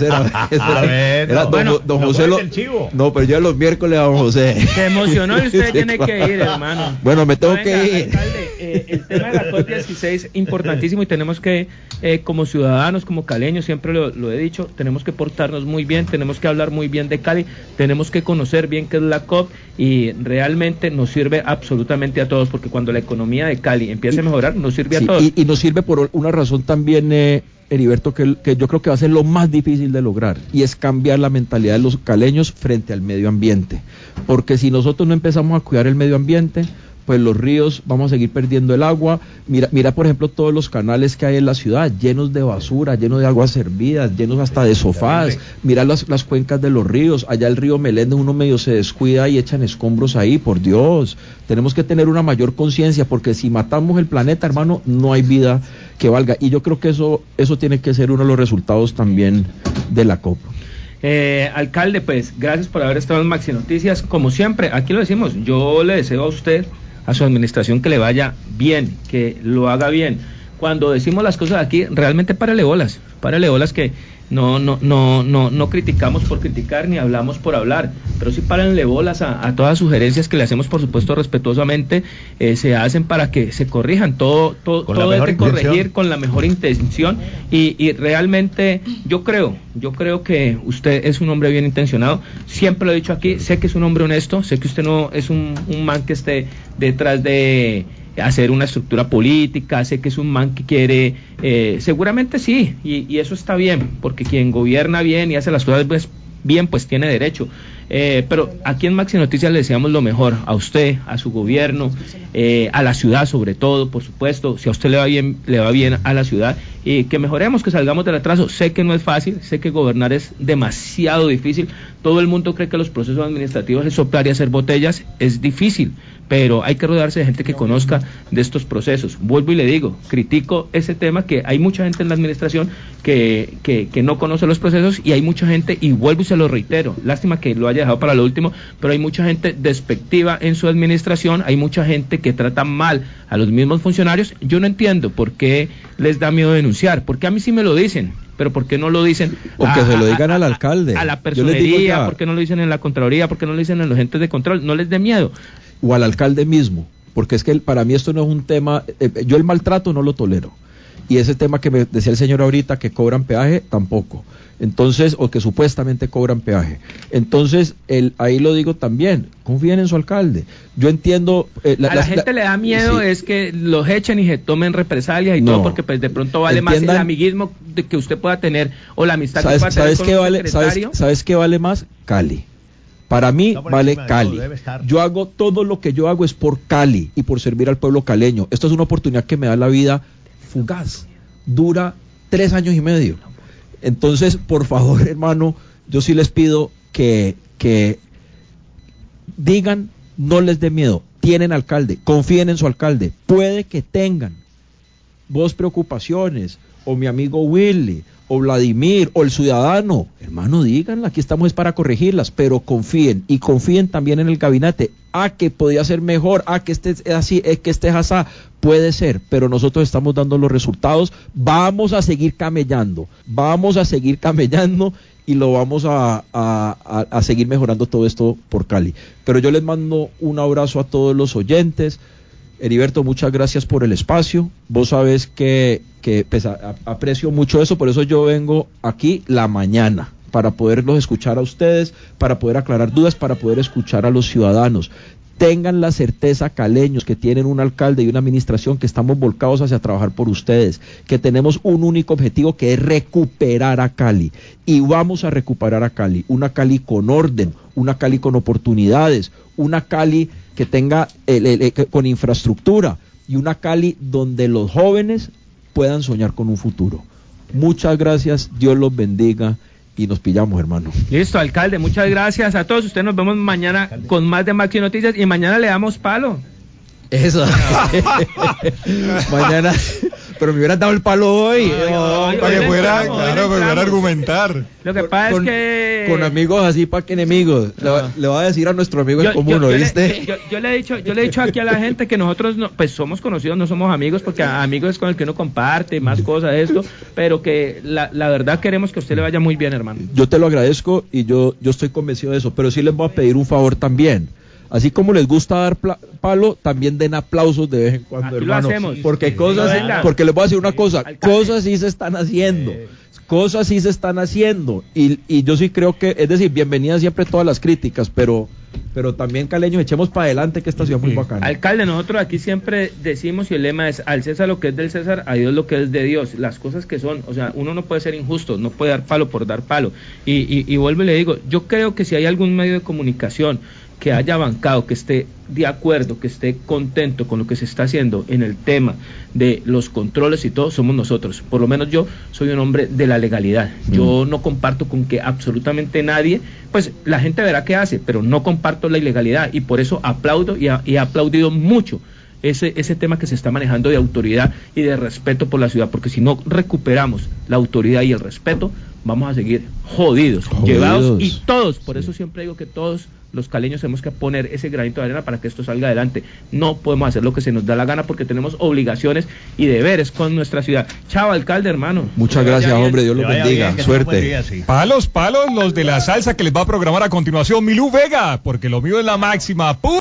Don José no, pero yo los miércoles a don José. Se emocionó y usted tiene que ir, hermano. Bueno, me tengo que ir. Alcalde, el tema de la COP16 es importantísimo, y tenemos que, como ciudadanos, como caleños, siempre lo he dicho, tenemos que portarnos muy bien, tenemos que hablar muy bien de Cali, tenemos que conocer bien qué es la COP, y realmente nos sirve absolutamente a todos, porque cuando la economía de Cali empiece a mejorar, nos sirve a todos. Y nos sirve por una razón también, Heriberto, que yo creo que va a ser lo más difícil de lograr, y es cambiar la mentalidad de los caleños frente al medio ambiente. Porque si nosotros no empezamos a cuidar el medio ambiente, pues los ríos, vamos a seguir perdiendo el agua. Mira, por ejemplo, todos los canales que hay en la ciudad, llenos de basura, llenos de aguas hervidas, llenos hasta de sofás. Mira las cuencas de los ríos. Allá el río Meléndez, uno medio se descuida y echan escombros ahí, por Dios. Tenemos que tener una mayor conciencia, porque si matamos el planeta, hermano, no hay vida que valga. Y yo creo que eso tiene que ser uno de los resultados también de la COP. Alcalde, pues gracias por haber estado en Maxi Noticias. Como siempre, aquí lo decimos, yo le deseo a usted, a su administración, que le vaya bien, que lo haga bien. Cuando decimos las cosas aquí, realmente párale bolas que no criticamos por criticar ni hablamos por hablar, pero sí párenle bolas a todas sugerencias que le hacemos, por supuesto, respetuosamente, se hacen para que se corrijan, todo es de corregir con la mejor intención y realmente yo creo que usted es un hombre bien intencionado, siempre lo he dicho aquí, sé que es un hombre honesto, sé que usted no es un man que esté detrás de hacer una estructura política, sé que es un man que quiere, seguramente sí, y eso está bien, porque quien gobierna bien y hace las cosas bien, pues tiene derecho, pero aquí en Maxi Noticias le deseamos lo mejor a usted, a su gobierno, a la ciudad sobre todo, por supuesto, si a usted le va bien a la ciudad, y que mejoremos, que salgamos del atraso. Sé que no es fácil, sé que gobernar es demasiado difícil, todo el mundo cree que los procesos administrativos es soplar y hacer botellas, es difícil, pero hay que rodearse de gente que conozca de estos procesos. Vuelvo y le digo, critico ese tema, que hay mucha gente en la administración que no conoce los procesos, y hay mucha gente, y vuelvo y se lo reitero, lástima que lo haya dejado para lo último, pero hay mucha gente despectiva en su administración, hay mucha gente que trata mal a los mismos funcionarios. Yo no entiendo por qué les da miedo denunciar, porque a mí sí me lo dicen, pero ¿por qué no lo dicen? O que se lo digan al alcalde. A la personería, ¿por qué no lo dicen en la Contraloría? ¿Por qué no lo dicen en los entes de control? No les dé miedo. O al alcalde mismo, porque es que para mí esto no es un tema, yo el maltrato no lo tolero, y ese tema que me decía el señor ahorita, que cobran peaje, tampoco. Entonces, o que supuestamente cobran peaje. Entonces, ahí lo digo también, confíen en su alcalde. Yo entiendo... a la gente le da miedo, sí, es que los echen y se tomen represalias y todo, porque pues de pronto vale más el amiguismo que usted pueda tener, o la amistad que pueda tener con un secretario. ¿Sabes qué vale más? Cali. Para mí vale Cali. Yo hago todo lo que yo hago es por Cali y por servir al pueblo caleño. Esto es una oportunidad que me da la vida fugaz. Dura 3 años y medio. Entonces, por favor, hermano, yo sí les pido que digan, no les dé miedo. Tienen alcalde, confíen en su alcalde. Puede que tengan vos preocupaciones, o mi amigo Willy, o Vladimir, o el ciudadano, hermano, díganla, aquí estamos para corregirlas, pero confíen, y confíen también en el gabinete. Que podía ser mejor, que estés así, que estés así, puede ser, pero nosotros estamos dando los resultados, vamos a seguir camellando, y lo vamos a seguir mejorando todo esto por Cali. Pero yo les mando un abrazo a todos los oyentes. Heriberto, muchas gracias por el espacio. Vos sabés que pues, aprecio mucho eso, por eso yo vengo aquí la mañana, para poderlos escuchar a ustedes, para poder aclarar dudas, para poder escuchar a los ciudadanos. Tengan la certeza, caleños, que tienen un alcalde y una administración que estamos volcados hacia trabajar por ustedes, que tenemos un único objetivo, que es recuperar a Cali, y vamos a recuperar a Cali, una Cali con orden, una Cali con oportunidades, una Cali que tenga con infraestructura, y una Cali donde los jóvenes puedan soñar con un futuro. Muchas gracias, Dios los bendiga, y nos pillamos, hermano. Listo, alcalde, muchas gracias a todos. Ustedes nos vemos mañana con más de Maxi Noticias, y mañana le damos palo. Eso. Mañana. Pero me hubieran dado el palo hoy. Para que fuera, claro, para poder argumentar. Lo que pasa es que... Con amigos así, para que enemigos. Le voy a decir a nuestro amigo en común, ¿oíste? Yo le he dicho aquí a la gente que nosotros pues somos conocidos, no somos amigos, porque amigos es con el que uno comparte más cosas de esto, pero que la verdad queremos que a usted le vaya muy bien, hermano. Yo te lo agradezco, y yo estoy convencido de eso, pero sí les voy a pedir un favor también. Así como les gusta dar palo, también den aplausos de vez en cuando, aquí hermano. Lo hacemos. Porque porque les voy a decir una cosa, cosas sí se están haciendo. Y yo sí creo que, es decir, bienvenidas siempre todas las críticas, pero también, caleños, echemos para adelante, que esta ciudad es muy bacana. Alcalde, nosotros aquí siempre decimos, y el lema es: al César lo que es del César, a Dios lo que es de Dios. Las cosas que son, o sea, uno no puede ser injusto, no puede dar palo por dar palo. Y vuelvo y le digo, yo creo que si hay algún medio de comunicación que haya bancado, que esté de acuerdo, que esté contento con lo que se está haciendo en el tema de los controles y todo, somos nosotros. Por lo menos yo soy un hombre de la legalidad. Yo no comparto con que absolutamente nadie, pues la gente verá qué hace, pero no comparto la ilegalidad, y por eso aplaudo y he aplaudido mucho ese tema que se está manejando de autoridad y de respeto por la ciudad, porque si no recuperamos la autoridad y el respeto, vamos a seguir jodidos. Llevados, y todos, por eso siempre digo que todos los caleños tenemos que poner ese granito de arena para que esto salga adelante. No podemos hacer lo que se nos da la gana porque tenemos obligaciones y deberes con nuestra ciudad. Chao, alcalde, hermano. Muchas gracias, hombre, Dios lo bendiga. Suerte. Día, sí. Palos, los de la salsa que les va a programar a continuación Milú Vega, porque lo mío es la máxima.